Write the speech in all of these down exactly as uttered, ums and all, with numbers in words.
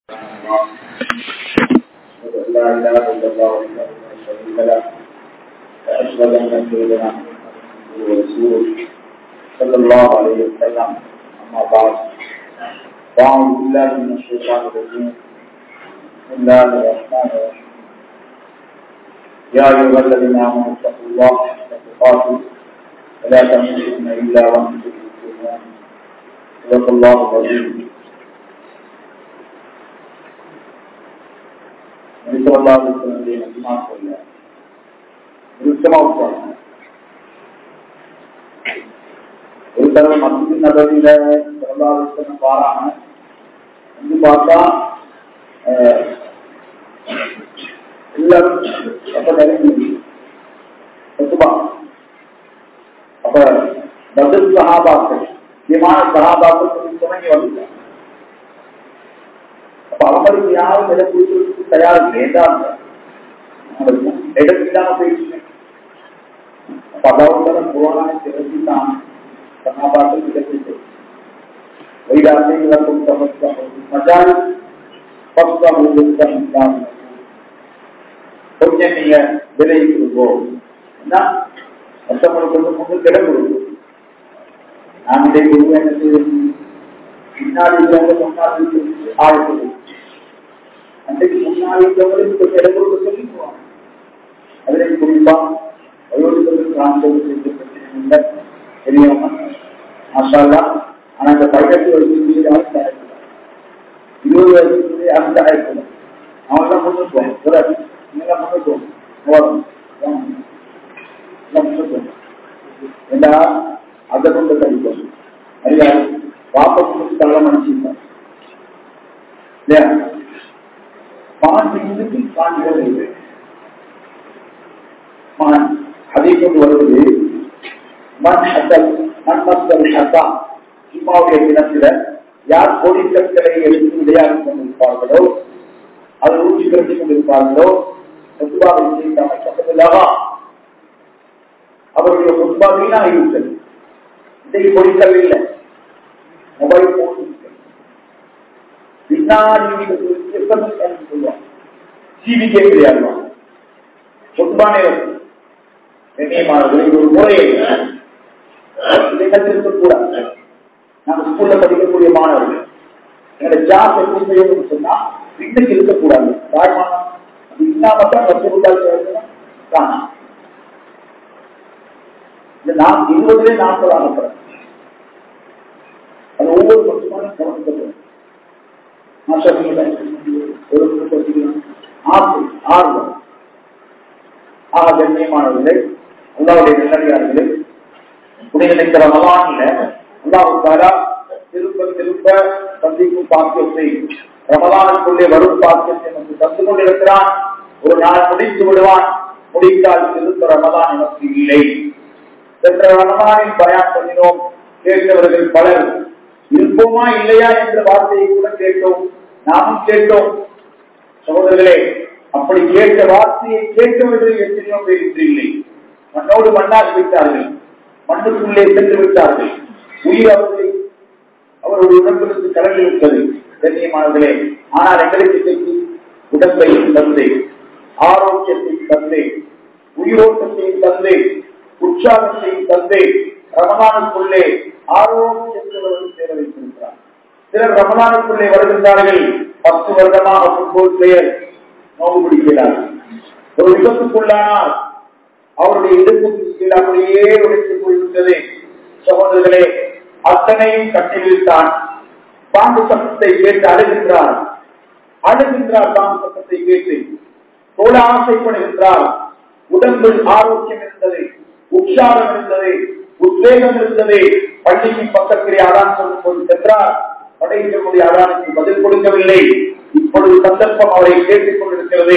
لا إله إلا الله وحده لا شريك له وأشهد أن سيدنا ورسوله صلى الله عليه وسلم أما بعد فأعوذ بالله من الشيطان الرجيم بسم الله الرحمن الرحيم يا أيها الذين آمنوا اتقوا الله حق تقاته ولا تموتن إلا وأنتم مسلمون صدق الله العظيم. ஒரு தடவை மஸ்ஜித் நபவியில வாராங்க வந்து பார்த்தா எல்லாரும் அப்ப நெருங்கி அப்ப பதில் சகாபாக்கள் முக்கியமான சகாபாக்கள் துணங்கி வந்துட்டாங்க. அப்ப அவங்களுக்கு யாரும் இடம் கொடுக்கிறதுக்கு தயார் வேண்டாம், இடம் இல்லாம போயிடுச்சு. அப்ப அதாவது புராணை திறந்துதான் சகாபாக்கள் கிடைச்சிட்டு வைராசைகளுக்கும் மஜால் கொஞ்சம் நீங்க விலை கொடுப்போம் மற்றவங்களுக்கு வந்து முன்னு இடம் கொடுக்கும். நான் இதை என்ன பின்னாடி முன்னாடி ஆழ்த்தது அன்றைக்கு முன்னாடி கொஞ்சம் இடம் கொடுக்க சொல்லிக்குவாங்க. அதிலே குறிப்பா வயோதிபர்கள் காண்பது தெரியாம மாஷால்லா. ஆனா இந்த பதினெட்டு வருஷத்துக்கு இருபது வருஷத்துக்கு அந்த ஆயிரத்தி அவங்க தான் முன்னுக்குவோம் முன்னுக்குவோம் ஏன்னா அதை கொண்டு கழிப்போம் அறியாது வாப்பத்துக்கு தள்ள மனுஷன் இல்லையா மாநிலத்துக்கு காண்கிறது அதை கொண்டு வருவது இம்மாவுடைய தினத்தில யார் கோடிக்கற்களை எடுத்து விளையாடி கொண்டிருப்பார்களோ அது ஊற்றி கருதி கொண்டிருப்பார்களோ அமைக்கப்பட்டதாக அவருடைய முன்பா வீணாக இருக்கிறது. இன்றைக்கு பொருட்கள் இல்லை, மொபைல் போன் பின்னாடி சொல்லுவாங்க ஜீவிக்கே விளையாடுவாங்க. முன்பான கண்ணியமானவர்கள் ஒரு முறையை இருக்கக்கூடாது. நாங்கள் ஸ்கூல்ல படிக்கக்கூடிய மாணவர்கள் எங்களை ஜாப் எப்படி செய்யணும்னு சொன்னா வீட்டுக்கு இருக்கக்கூடாது. தாய்மானம் அது இல்லாமத்தான் கற்றுக்கொண்டால் காணும். இந்த நான் இருபதுலே நாற்பது ஆகப்படுறேன். அது ஒவ்வொரு வருஷமான கவனிக்கப்படும். ஒரு ஆசை ஆர்வம் ஆக கண்ணியமானவர்களே அல்லாவுடைய நல்லடியார்களே உடைய நினைக்கிற ரமலான்ல அல்லாஹ் திருப்ப திருப்ப சந்திக்கும் பாக்கியத்தை ரமலானுக்குள்ளே வரும் பாக்கியத்தை நமக்கு தந்து கொண்டிருக்கிறான். ஒரு நாள் முடித்து விடுவான், முடித்தால் திருப்ப ரமலான் நமக்கு இல்லை. சென்ற ரமலானில் பயான் பண்ணினோம், கேட்டவர்கள் பலர் இருப்போமா இல்லையா என்ற வார்த்தையை கூட கேட்டோம், நாமும் கேட்டோம். சகோதரர்களே, அப்படி கேட்ட வார்த்தையை கேட்டவர்கள் எத்தனையோ பேர் இன்று இல்லை. மண்ணோடு மண்ணாகி விட்டார்கள், மண்ணுக்குள்ளே சென்று விட்டார்கள். உயிர் அவர்களை அவருடைய உடம்பிற்கு கலந்து விட்டது கண்ணியமானவர்களே. ஆனால் எங்களுக்கு உடம்பை தந்து, ஆரோக்கியத்தை தந்து, உயிரோட்டத்தை தந்து, உற்சாகத்தை தந்து ரமலானுக்குள்ளே ஆரோக்கியத்தோடு சேர வைத்திருக்கிறார். சிலர் ரமலானுக்குள்ளே வருகின்றார்கள், பத்து வருடமாக ஃபுட்பால் பிளேயர் நோவு பிடிக்கிறார்கள். ஒரு விபத்துக்குள்ளானால் அவருடைய இடுப்புக்கு அப்படியே உடைத்து போய்விட்டது. சகோதரர்களே, அத்தனையும் கட்டில்தான் பாம்பு சத்தத்தை கேட்டு அழுகின்றார் அழுகின்றார் பாம்பு சத்தத்தை கேட்டு தோழ ஆசைப்படுகின்றார். உடம்பில் ஆரோக்கியம் இருந்தது, உற்சாகம் இருந்தது, உத்வேகம் இருந்தது. பள்ளிக்கு பக்கத்திலே அதான் சொல்லும் போது சென்றார். படையினுடைய அதானுக்கு பதில் கொடுக்கவில்லை. இப்பொழுது சந்தர்ப்பம் அவரை கேட்டுக் கொண்டிருக்கிறது.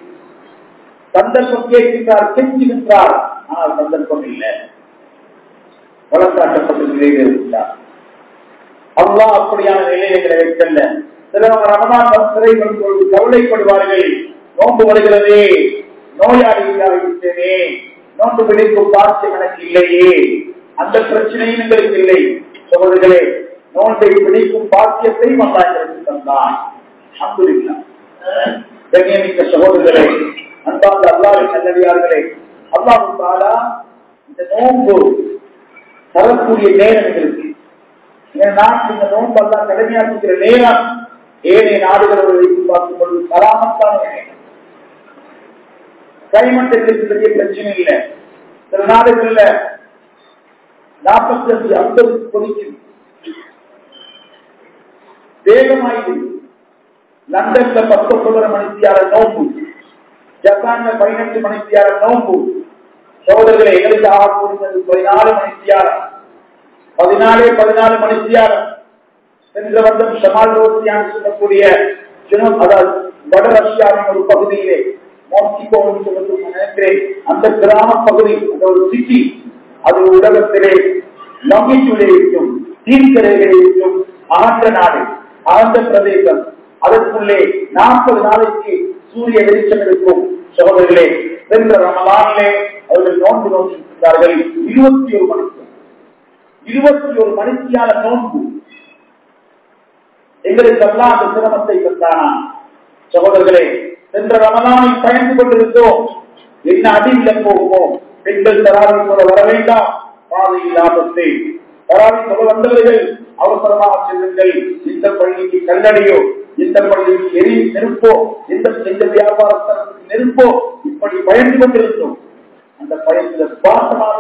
சந்தர்ப்பம் கேட்கின்றார், கெஞ்சுகின்றார். ஆனால் சந்தர்ப்பம் இல்லை, வளர்த்தாட்டப்பட்ட நிலையில் இருந்தார். அல்லாஹ் அப்படியான நிலையங்களை வைக்கல. சிலவங்க ரமதான் சிறைகள் பொழுது கவலைப்படுவார்கள். நோன்பு வருகிறதே, நோயாளியாகிவிட்டேனே, நோன்பு பிடிக்கும் பாக்கியம் எனக்கு இல்லையே, அந்த பிரச்சனையும் எங்களுக்கு இல்லை. சகோதரர்களே, நோன்பை பிடிக்கும் பாக்கியத்தை அல்லாஹ் தந்தான். அல்ஹம்துலில்லாஹ். கண்ணியமிக்க சகோதரர்களே, அன்பார்ந்த அல்லாஹ்வின் நல்லடியார்களே, அல்லாஹ் தஆலா இந்த நோன்பு தரக்கூடிய நேரம் எங்களுக்கு நாட்டில் இந்த நோன்பு எல்லாம் கடமையாக்குகிற நேரம் ஏனைய நாடுகளோடு வைத்து பார்க்கும் பொழுது கராமத்தான நேரம். கைமட்டத்திற்கு பெரிய பிரச்சனை இல்லை. சில நாடுகள்ல நாற்பத்தி அஞ்சு ஐம்பது கொதிக்கும் வேகமாயிடு. லண்டன்ல பத்தொன்பது மணித்தியால நோம்பு, ஜப்பான்ல பதினெட்டு மணித்தியால நோம்பு. சகோதரர்களை எங்களுக்கு ஆகக்கூடியது பதினாலு மணித்தியாலம், பதினாலே பதினாலு மணித்தியாலம். சென்ற வருடம் ஷமால் ரோசியான் சொல்லக்கூடிய அதாவது வட ரஷ்யாவின் ஒரு பகுதியிலே மாஸ்கோ நினைக்கிறேன், அந்த கிராம பகுதி, அந்த ஒரு சிட்டி, அது உலகத்திலே நம்பிக்கையிலே இருக்கும் தீர்க்கரைகளே இருக்கும் அகன்ற நாடு, அகன்ற பிரதேசம். அதற்குள்ளே நாற்பது நாளைக்கு சூரிய வெளிச்சம் இருக்கும். சகோதரர்களே, சென்ற ரமலானிலே அவர்கள் நோன்பு நோக்கியிருந்தார்கள் இருபத்தி ஒரு மணிக்கு இருபத்தி ஒரு மணித்தியான நோன்பு. எங்களுக்கு எல்லாம் அந்த சிரமத்தை தந்தானா? சகோதரர்களே, சென்ற ரமலானை பயந்து கொண்டிருந்தோம். என்ன அடியில போகுவோம்? பெண்கள் தராவி போல வர வேண்டாம், பாதை இல்லாமத்தை தராவி போல வந்தவர்கள் அவசரமாக செல்லுங்கள். இந்த பள்ளிக்கு கல்லடியோ, இந்த பள்ளிக்கு எரி நெருப்போ, இந்த எந்த வியாபாரத்திற்கு நெருப்போ, இப்படி பயந்து கொண்டிருந்தோம். அந்த பயத்துல பாசமாக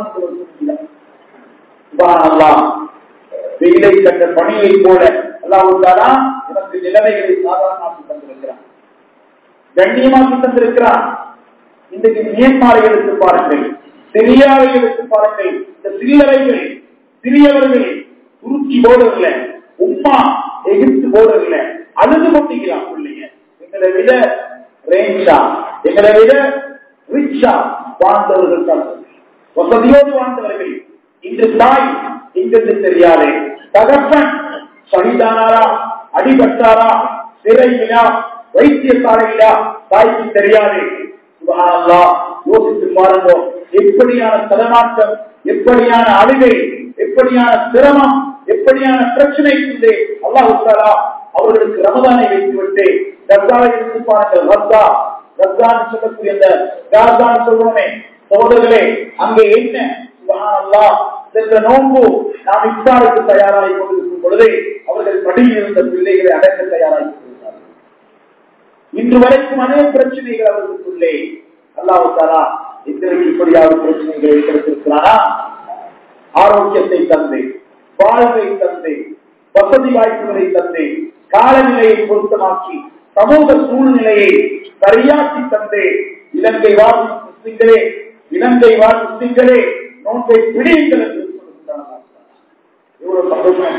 வெயிலை கண்ட பணியை போல அல்லாஹ் எனக்கு நிலைமைகளை சாதாரணமாக்கி தந்திருக்கிறான், கண்ணியமாக்கி தந்திருக்கிறான். இன்றைக்கு மியன்மாரை எடுத்து பாருங்கள், சிரியாவை எடுத்து பாருங்கள். இந்த சிறியவைகள் சிறியவர்கள் துருக்கி போடவில்லை, உம்மா எகிப்து போடவில்லை, அழுது கொண்டிருக்கிறான் பிள்ளைங்க. எங்களை விட ரேஞ்சா, எங்களை விட ரிச்சா வாழ்ந்தவர்கள் தான், வசதியோடு வாழ்ந்தவர்கள். இன்று தாய் எங்களுக்கு தெரியாது, தகப்பன் சகிதானாரா, அடிபட்டாரா, சிறையிலா, வைத்தியசாலையிலா, தாய்க்கு தெரியாது. சுப்ஹானல்லாஹ், யோசித்து பாருங்க, எப்படியான தலமாற்றம், எப்படியான அழுகை, எப்படியான சிரமம், எப்படியான பிரச்சனைக்கு அல்லாஹ் தஆலா அவர்களுக்கு ரமதானை வைத்துவிட்டு கர்தாவை எடுத்து பாருங்கள். கர்தா கர்தான் சொல்லக்கூடிய அந்த காசான் சொல்றோமே சகோதரர்களே, அங்கே என்ன சுப்ஹானல்லாஹ், சென்ற நோன்பு நாம் இஃப்தாருக்கு தயாராகி கொண்டிருக்கும் பொழுது அவர்கள் மடியில் இருந்த பிள்ளைகளை அடக்க தயாராகி கொண்டிருந்தார்கள். இன்று வரைக்கும் அநேக பிரச்சனைகள் அவர்களுக்குள்ளே. அல்லாஹ் தஆலா எங்களுக்கு இப்படியாவது பிரச்சனைகளை கிடைத்திருக்கிறாரா? ஆரோக்கியத்தை தந்து, வாழ்வை தந்து, வசதி வாய்ப்புகளை தந்து, காலநிலையை பொருத்தமாக்கி, சமூக சூழ்நிலையை சரியாக்கி தந்து, இலங்கை வாழ் முஸ்லிம்களே, இலங்கை வாழ் முஸ்லிம்களே நோன்பை பிடியுங்கள் என்று சொல்லுகிறார். எவ்வளவு சந்தோஷம்,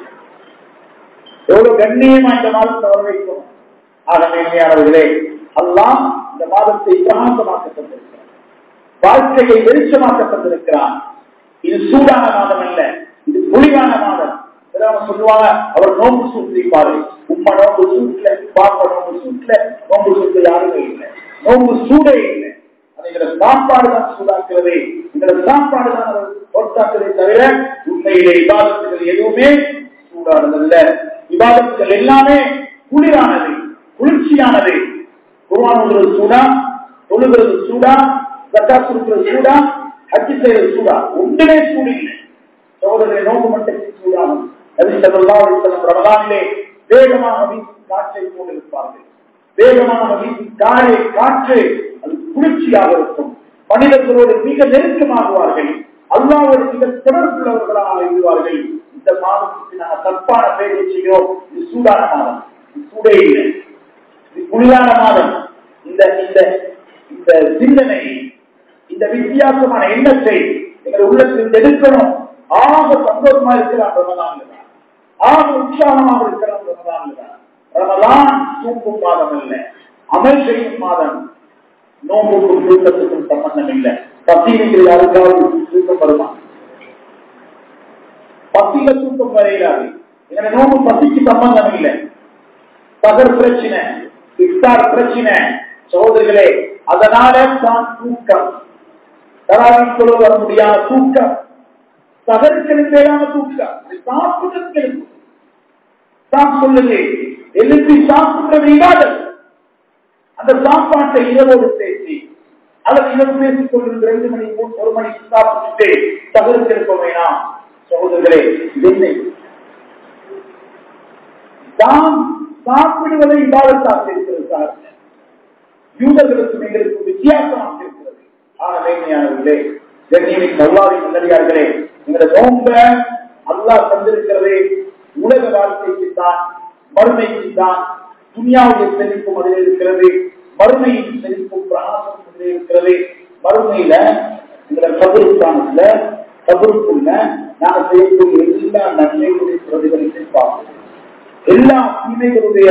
எவ்வளவு கண்ணியமா இந்த மாதத்தை வரவேற்கும். ஆக மேன்மையானவர்களே, அல்லாஹ் இந்த மாதத்தை பிரகாசமாக்க தந்திருக்கிறார், வாழ்க்கையை வெளிச்சமாக்க தந்திருக்கிறார். இது சூடான மாதம் அல்ல, இது குளிரான மாதம். சொல்லுவாங்க, அவர் நோம்பு சூட்டிருப்பாரு, உம்மா நோம்பு சூட்ல, பாப்பா நோம்பு சூட்ல, நோம்பு சூட்ல யாருமே இல்லை, நோம்பு சூடே இல்லை. எங்களோட சாப்பாடு தான் சூடாக்குறது, எங்களோட சாப்பாடு தான் ஒட்டாக்குறதை தவிர உண்மையிலே இபாதத்துகள் எதுவுமே சூடானதல்ல. இபாதத்துகள் எல்லாமே குளிரானது, குளிர்ச்சியானது. குர்ஆன் ஓதுறது சூடா, தொழுகிறது சூடா, ஜக்காத் கொடுக்கிறது சூடா, ஹஜ் செய்வது சூடா, ஒன்றுமே சூடு இல்லை. சகோதரர்களை நோக்கு மட்டும் சூடாகும். நபி ஸல்லல்லாஹு அலைஹி வஸல்லம் ரமலானிலே வேகமாக வீசும் காற்றை போட்டிருப்பார்கள். வேகமாக வீசும் காற்றை காற்று அது குளிர்ச்சியாக இருக்கும். மனிதர்களோடு மிக நெருக்கமாகுவார்கள், அல்லாஹ்வோடு மிக தொடர்புள்ளவர்களாக இருவார்கள். இந்த மாதத்துக்கு நாங்கள் தப்பான பெயர் வச்சுக்கிறோம், இது சூடான மாதம், இது சூடே இல்லை, இது குளிரான மாதம். இந்த இந்த சிந்தனை, இந்த வித்தியாசமான எண்ணத்தை எங்கள் உள்ளத்தில் எடுக்கணும். ஆக சந்தோஷமா இருக்கிறான் ரமலான், ஆக உற்சாகமாக இருக்கிறான் ரமலான். ரமலான் தூக்கும் மாதம் அல்ல, அமல் செய்யும் மாதம். நோம்புக்கும் தூக்கத்துக்கும் சம்பந்தம் இல்லை. பசியில் யாருக்காவது தூக்கம் வருமா? பசியில தூக்கம் வரையிலாது. எங்களை நோம்பு பசிக்கு சம்பந்தம் இல்லை. பகர் பிரச்சனை, இஃப்தார் பிரச்சனை சகோதரிகளே, அதனால தான் தூக்கம் தராவின் சொல்ல வர முடியாத தூக்கம், சகருக்கு தேவையான தூக்கம், சாப்பிட்டு தான் சொல்லுங்க. எழுப்பி சாப்பிடுறது இல்லாதது. அந்த சாப்பாட்டை இரவோடு சேர்த்து அல்லது இரவு பேசிக் கொண்டிருந்த ரெண்டு மணி ஒரு மணிக்கு சாப்பிட்டு தகவலுக்கு இருக்க வேணாம். சகோதரர்களே, இல்லை, தாம் சாப்பிடுவதை இபாதத்தாக இருக்கிறது சார். யூதர்களுக்கும் எங்களுக்கும் வித்தியாசமாக இருக்கிறது. ஆன மேன்மையானவர்களே, கண்ணியமிக்க அல்லாஹ்வின் நல்லடியார்களே, எங்களுடைய நோன்ப அல்லாஹ் தந்திருக்கிறது உலக வாழ்க்கைக்கு தான், மறுமைக்கு தான். துன்யாவுடைய செழிப்பும் அதில் இருக்கிறது, மறுமையின் செழிப்பும் பிராணமும் அதில் இருக்கிறது. மறுமையில எங்களை கபருக்கான கபருக்குள்ள நாங்கள் செய்யக்கூடிய எல்லா நன்மைகளுடைய பிரதிபலிப்பை பார்ப்போம். எல்லா தீமைகளுடைய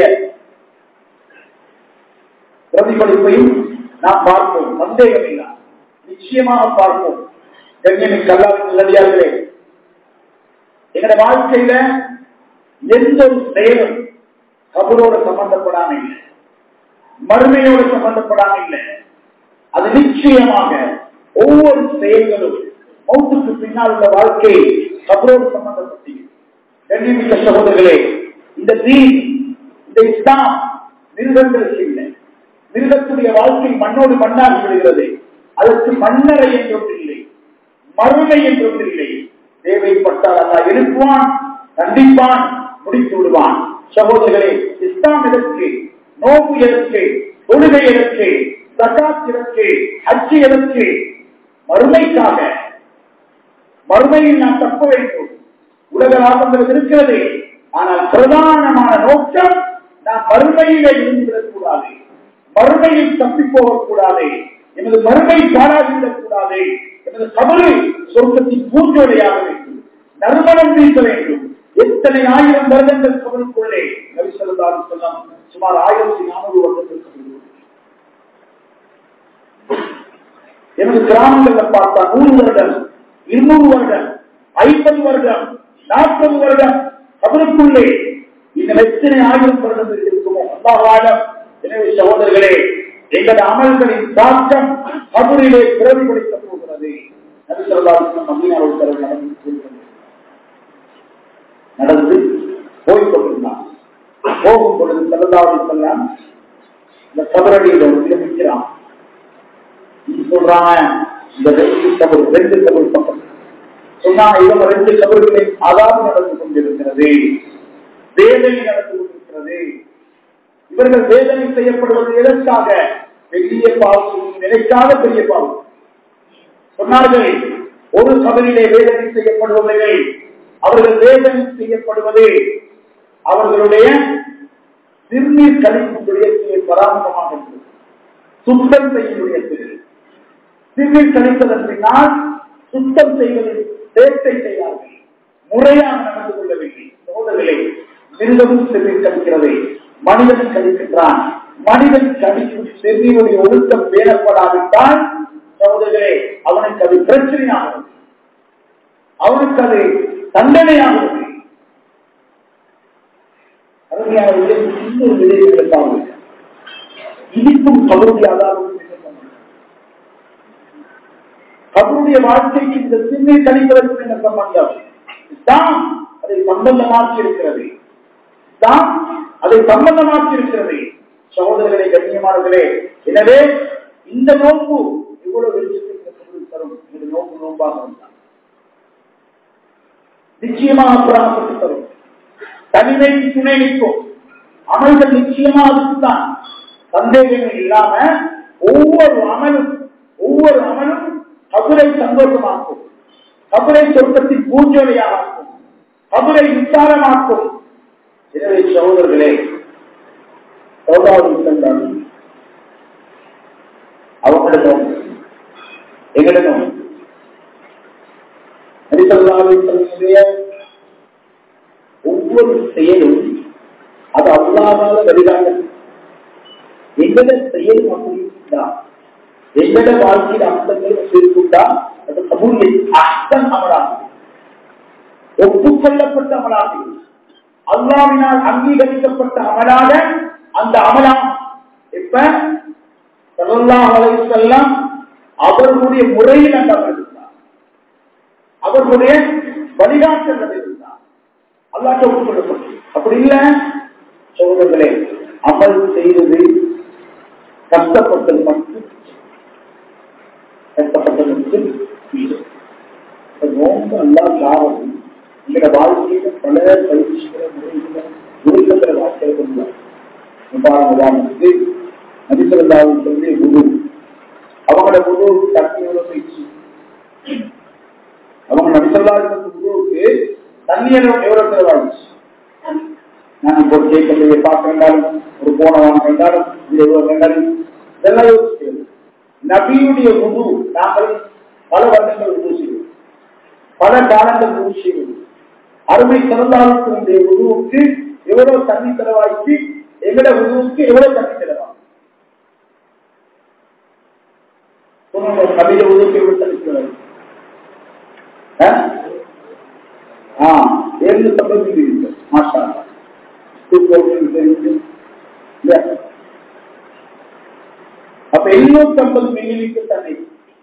பிரதிபலிப்பையும் நாம் பார்ப்போம். சந்தேகம் இல்லை, நிச்சயமாக பார்ப்போம். கண்ணியமிக்க அல்லாஹ்வின் நல்லடியார்களே, எங்களுடைய வாழ்க்கையில எந்த ஒரு செயலும் கபரோட சம்பந்தப்படாம இல்லை, மறுமையோடு சம்பந்தப்படாம இல்லை. அது நிச்சயமாக ஒவ்வொரு செயல்களும் மௌத்துக்கு பின்னால் உள்ள வாழ்க்கை கபரோடு சம்பந்தப்பட்டது. கண்ணியமிக்க சகோதரர்களே, இந்த தீன், இந்த இஸ்லாம் மிருகங்களுக்கு இல்லை. மிருகத்துடைய வாழ்க்கை மண்ணோடு மண்ணாகி விடுகிறது. அதற்கு மண்ணறை என்றொன்று இல்லை, மறுமை என்றொன்று இல்லை. தேவைப்பட்டால் அல்லாஹ் எழுப்புவான், கண்டிப்பான், முடித்து விடுவான். சகோதரர்களே, இஸ்லாம் எதற்கு, நோம்பு எதற்கு, தொழுகை எதற்கு, ஜகாத் எதற்கு, ஹஜ் எதற்கு? மறுமைக்காக. மறுமையில் நாம் தப்ப வேண்டும். உலக லாபங்கள் இருக்கிறது, ஆனால் பிரதானமான நோக்கம் நாம் மறுமையிலே இருந்துவிடக் கூடாது, மறுமையில் தப்பி போகக்கூடாது, எனது மறுமை பாராட்டிவிடக் கூடாது. எனது கபரு சொர்க்கத்தின் பூஞ்சோடையாக வேண்டும், நறுமணம் வீச வேண்டும். எத்தனை ஆயிரம் வருடங்கள் கபருக்குள்ளே நபி ஸல்லல்லாஹு அலைஹி வஸல்லம் சுமார் ஆயிரத்தி நானூறு வருடங்கள் கபரு. எனது கிராமங்கள்ல பார்த்தா நூறு வருடம், இருநூறு வருடம், ஐம்பது வருடம், நாற்பது வருடம் கபருக்குள்ளே. இன்னும் எத்தனை ஆயிரம் வருடங்கள் இருக்குமோ அல்லாஹ் ஆலம். எனவே சகோதரர்களே, எங்களது அமல்களின் தாக்கம் கபரிலே பிரதிபலிக்கப் போகிறது. நபி ஸல்லல்லாஹு அலைஹி வஸல்லம் மதீனாவுக்கு நடந்து நடந்து போய்கொண்டிருந்தான். போகும் பொழுது ஸல்லல்லாஹு அலைஹி வஸல்லம் இந்த கபரடியில நிற்கிறான். சொல்றாங்க, இந்த ரெண்டு கபர் ரெண்டு கபர் பக்கம் சொன்னாங்க. இவங்க ரெண்டு கபர்களை அதாவது நடந்து கொண்டிருக்கிறது, வேதனை நடந்து கொண்டிருக்கிறது. இவர்கள் வேதனை செய்யப்படுவது எதற்காக? பெரிய பாவம் நினைக்காத பெரிய பாவம். சொன்னார்கள், ஒரு கபரிலே வேதனை செய்யப்படுபவர்கள், அவர்கள் வேதனை செய்யப்படுவது அவர்களுடைய சிறுநீர் கழிப்புடைய பராமரமாக இருந்தது. சுத்தம் செய்யக்கூடிய சிறுநீர் கழிப்பதன் பின்னால் சுத்தம் செய்வதில் சேட்டை செய்தார்கள், முறையாக நடந்து கொள்ளவில்லை. சோதர்களே, மிருகமும் சிறுநீர் கழிக்கிறது, மனிதன் கழிக்கின்றான். மனிதன் கழிக்கும் சிறுநீருடைய ஒழுக்கம் பேணப்படாவிட்டால் சகோதரர்களே, அவனுக்கு அது பிரச்சனையாகிறது, அவனுக்கு அது தண்டனையாகிறது. அருமையானவர்களே, இன்னொரு விளைவுகளுக்காக இதுக்கும் கபருடைய ஆதாரம். கபருடைய வாழ்க்கைக்கு இந்த சிறுநீர் கழிப்பதற்கு என்ன சம்பந்தம்? தான் அதை சம்பந்தமாக்கி இருக்கிறது, தான் அதை சம்பந்தமாக்கி இருக்கிறது. சகோதரர்களே, கண்ணியமானவர்களே, எனவே இந்த நோன்பு எவ்வளவு வெளிச்சத்தை தரும்? இந்த நோன்பு நோன்பாக இருந்தால் நிச்சயமாக பிராணப்பட்டு தரும். தனிமைக்கு துணை நிற்கும் அமல்கள் நிச்சயமாக அதுக்குத்தான். சந்தேகங்கள் இல்லாம ஒவ்வொரு அமலும் ஒவ்வொரு அமலும் கபரை சந்தோஷமாக்கும், கபரை சொர்க்கத்தின் பூஞ்சோலையாகும், கபரை விசாரமாக்கும். எனவே சகோதரர்களே, அவங்களிடம் எங்களிடம் ஒவ்வொரு செயலும் அது அல்லாஹ்வால வழிகாட்டல். எங்கட செயல் அப்படின்னா எங்கட வாழ்க்கையில் அம்சங்கள் இருக்குண்டா அது கபூலில் அஹ்சன் அமலாகும், ஒப்புக்கொள்ளப்பட்ட அமலாகும், அல்லாஹ்வினால் அங்கீகரிக்கப்பட்ட அமலாக அந்த அமலாம். இப்ப ஸல்லல்லாஹு அலைஹி வஸல்லம் அவர்களுடைய முறையில் அந்த அமல் இருந்தார், அவர்களுடைய வழிகாட்டல் இருந்தார், அல்லாஹ்வுக்கு ஒப்புக்கொள்ளப்பட்டது. அப்படி இல்ல சோதர்களே, அமல் செய்வது கஷ்டப்பட்டது மட்டும் கஷ்டப்பட்டது மட்டும் நோம்பு அல்லா லாபம். எங்களோட வாழ்க்கையில பல பயிற்சிகளை முறைகளை ஒழுக்கத்துல வாழ்க்கையில கொண்டுள்ளார். உதாரணத்துக்கு நபிசல்லாவின் சொல்லி குரு, அவங்களோட குரு தண்ணியோட பயிற்சி. அவங்க நபிசல்லாவின் குருவுக்கு தண்ணியோட எவ்வளவு செலவாயிடுச்சு. நான் இப்போ கேட்கறதை பார்க்கின்றாலும், ஒரு போன வாங்கின்றாலும், இது எவ்வளவு வேண்டாலும் இதெல்லாம் யோசிக்கிறது. நபியுடைய குரு நாங்கள் பல வருடங்கள் உதவு செய்வோம், பல காலங்கள் உதவு செய்வோம். அருமை சிறந்தாளுக்கு உதவுக்கு எவ்வளவு தண்ணி செலவாயிச்சு, எங்கட உதவுக்கு எவ்வளவு தண்ணி செலவாகும். நபிய உதவுக்கு எவ்வளவு தண்ணி செலவாகும்? ஏழு சம்பளம் மாஷா. அப்ப எண்ணூத்தி ஐம்பது மில்லி லிட்டர் தண்ணி,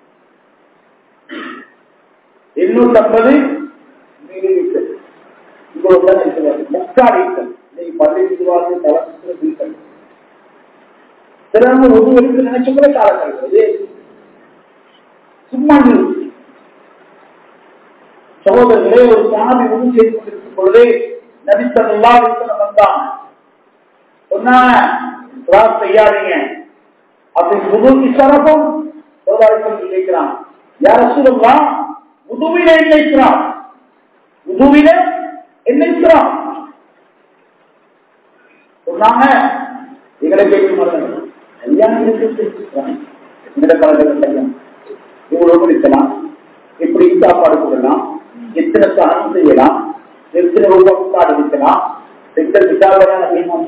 எண்ணூத்தி ஐம்பது மில்லி லிட்டர் முக்கால் லிட்டர் பதினைந்து ரூபாய் தளர்த்து சிறந்த ஒருவருக்கு நினைச்ச கூட காலக்கிறது சும்மா. சகோதரர்களே, ஒரு சாமி உதவி செய்து கொண்டிருக்கும் பொழுதே நபி ஸல்லல்லாஹு அலைஹி வஸல்லம் வந்தாங்க. சொன்னாங்க செய்யாதீங்க அப்படி உதவி சரபம் சோதாரிகள் நினைக்கிறான். யார் ரசூலுல்லாஹ் உதவியில நினைக்கிறான், உதவியில நினைக்கிறான் சொன்னாங்க. எங்களை கேட்கும் கல்யாணம் எங்களை கல்யாணம் இவ்வளவு இருக்கலாம், எப்படி சாப்பாடு கொடுக்கலாம், எத்தனை சாதனம் செய்யலாம், எத்தனை ரூபாய் அடிக்கலாம், எத்தனை நிகாபையான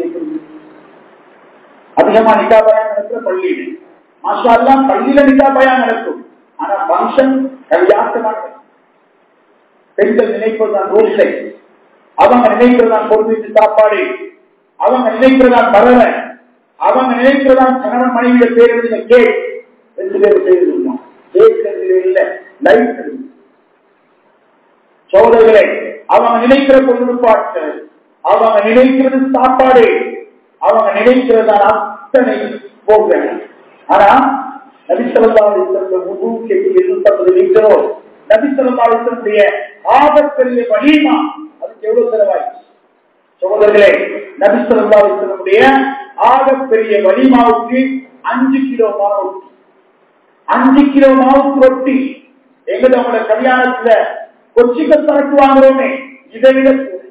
அதிகமா நிகாபையா நடக்கிற பள்ளியில் மாஷா அல்லாஹ் பள்ளியில நிகாபையா நடக்கும். ஆனா பங்கன் கல்யாண மாட்டேன். பெண்கள் நினைப்பதுதான் ரோசை, அவங்க நினைக்கிறதான் பொறுத்து சாப்பாடு, அவங்க நினைக்கிறதான் பறவை, அவங்க நினைக்கிறதான் கணவன் மனைவிய பேர் எழுதின கேக் ரெண்டு பேர் செய்திருக்கோம். சோதனைகளை அவங்க நினைக்கிற பொருட்பாட்டு, அவங்க நினைக்கிறது சாப்பாடு, அவங்க நினைக்கிறதான அத்தனை போக. ஆனா நபி ஸல்லல்லாஹு அலைஹி வஸல்லம் வுதுக்கு எழுநூத்தி ஐம்பது லிட்டரோ நபி ஸல்லல்லாஹு அலைஹி வஸல்லம் ஆபத்தரிய வலிமா அதுக்கு எவ்வளவு செலவாயிச்சு? சோதனைகளே, நபி ஸல்லல்லாஹு அலைஹி வஸல்லம் ஆபத்தரிய வலிமாவுக்கு அஞ்சு கிலோ மாவு, அஞ்சு கிலோ மாவுக்கு ரொட்டி. எங்க உங்களோட கல்யாணத்துல கொச்சிக்க சரக்கு வாங்குறோமே, இதை விட கூட,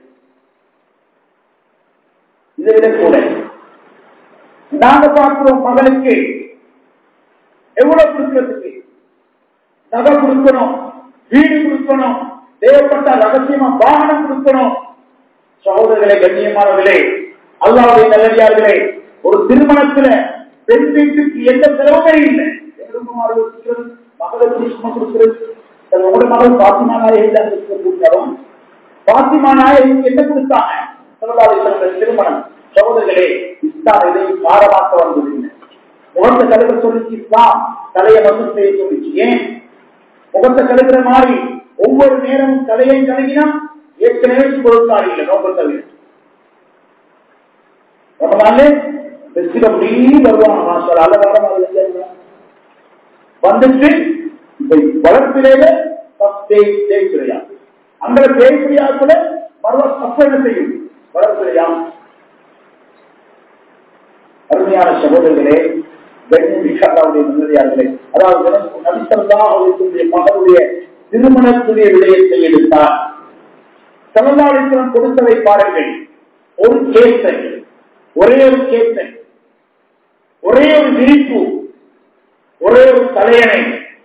இதை விட கூட நாங்க பார்க்கிறோம். மகளுக்கு எவ்வளவு கொடுக்கிறதுக்கு நகை கொடுக்கணும், வீடு கொடுக்கணும், தேவைப்பட்ட ரகசியமா வாகனம் கொடுக்கணும். சகோதரர்களே, கண்ணியமானவர்களே, அல்லாஹ்வுடைய நல்லடியார்களே, ஒரு திருமணத்துல பெண் வீட்டுக்கு எந்த செலவுமே இல்லை. மகளுக்கு சும்மா கொடுக்கிறது. உங்களோட மகள் பாத்திமா நாயகம் பாத்திமா நாயகம் என்ன கொடுத்தாங்க? திருமணம். சகோதரர்களே, இஸ்லாம் எதையும் பாரமாக்க வந்ததில்லை. முகத்தை கழுக சொல்லிச்சு இஸ்லாம், தலையை மட்டும் செய்ய சொல்லிச்சு. ஏன் முகத்தை கழுகிற மாதிரி ஒவ்வொரு நேரமும் தலையை கழுகினா ஏற்கனவே கொடுத்தாரு இல்லை நோக்கம் தவிர. வருவாங்க வந்துட்டு வளர்ப்பிலே தேய்ப்பிலையா அந்த தேய்ப்பிலையா கூட மறுவ சப்பனை செய்யும் வளர்ப்பிலையா. அருமையான சகோதரர்களே, நல்லதார்களே, அதாவது நபி ஸல்லல்லாஹு அலைஹி வஸல்லம் மகளுடைய திருமணத்துடைய விடயத்தை எடுத்தார். ஸல்லல்லாஹு அலைஹி வஸல்லம் கொடுத்ததை பாருங்கள். ஒரு கேசை, ஒரே ஒரு கேசை, ஒரே ஒரு விரிப்பு, ஒரே ஒரு தலையணை.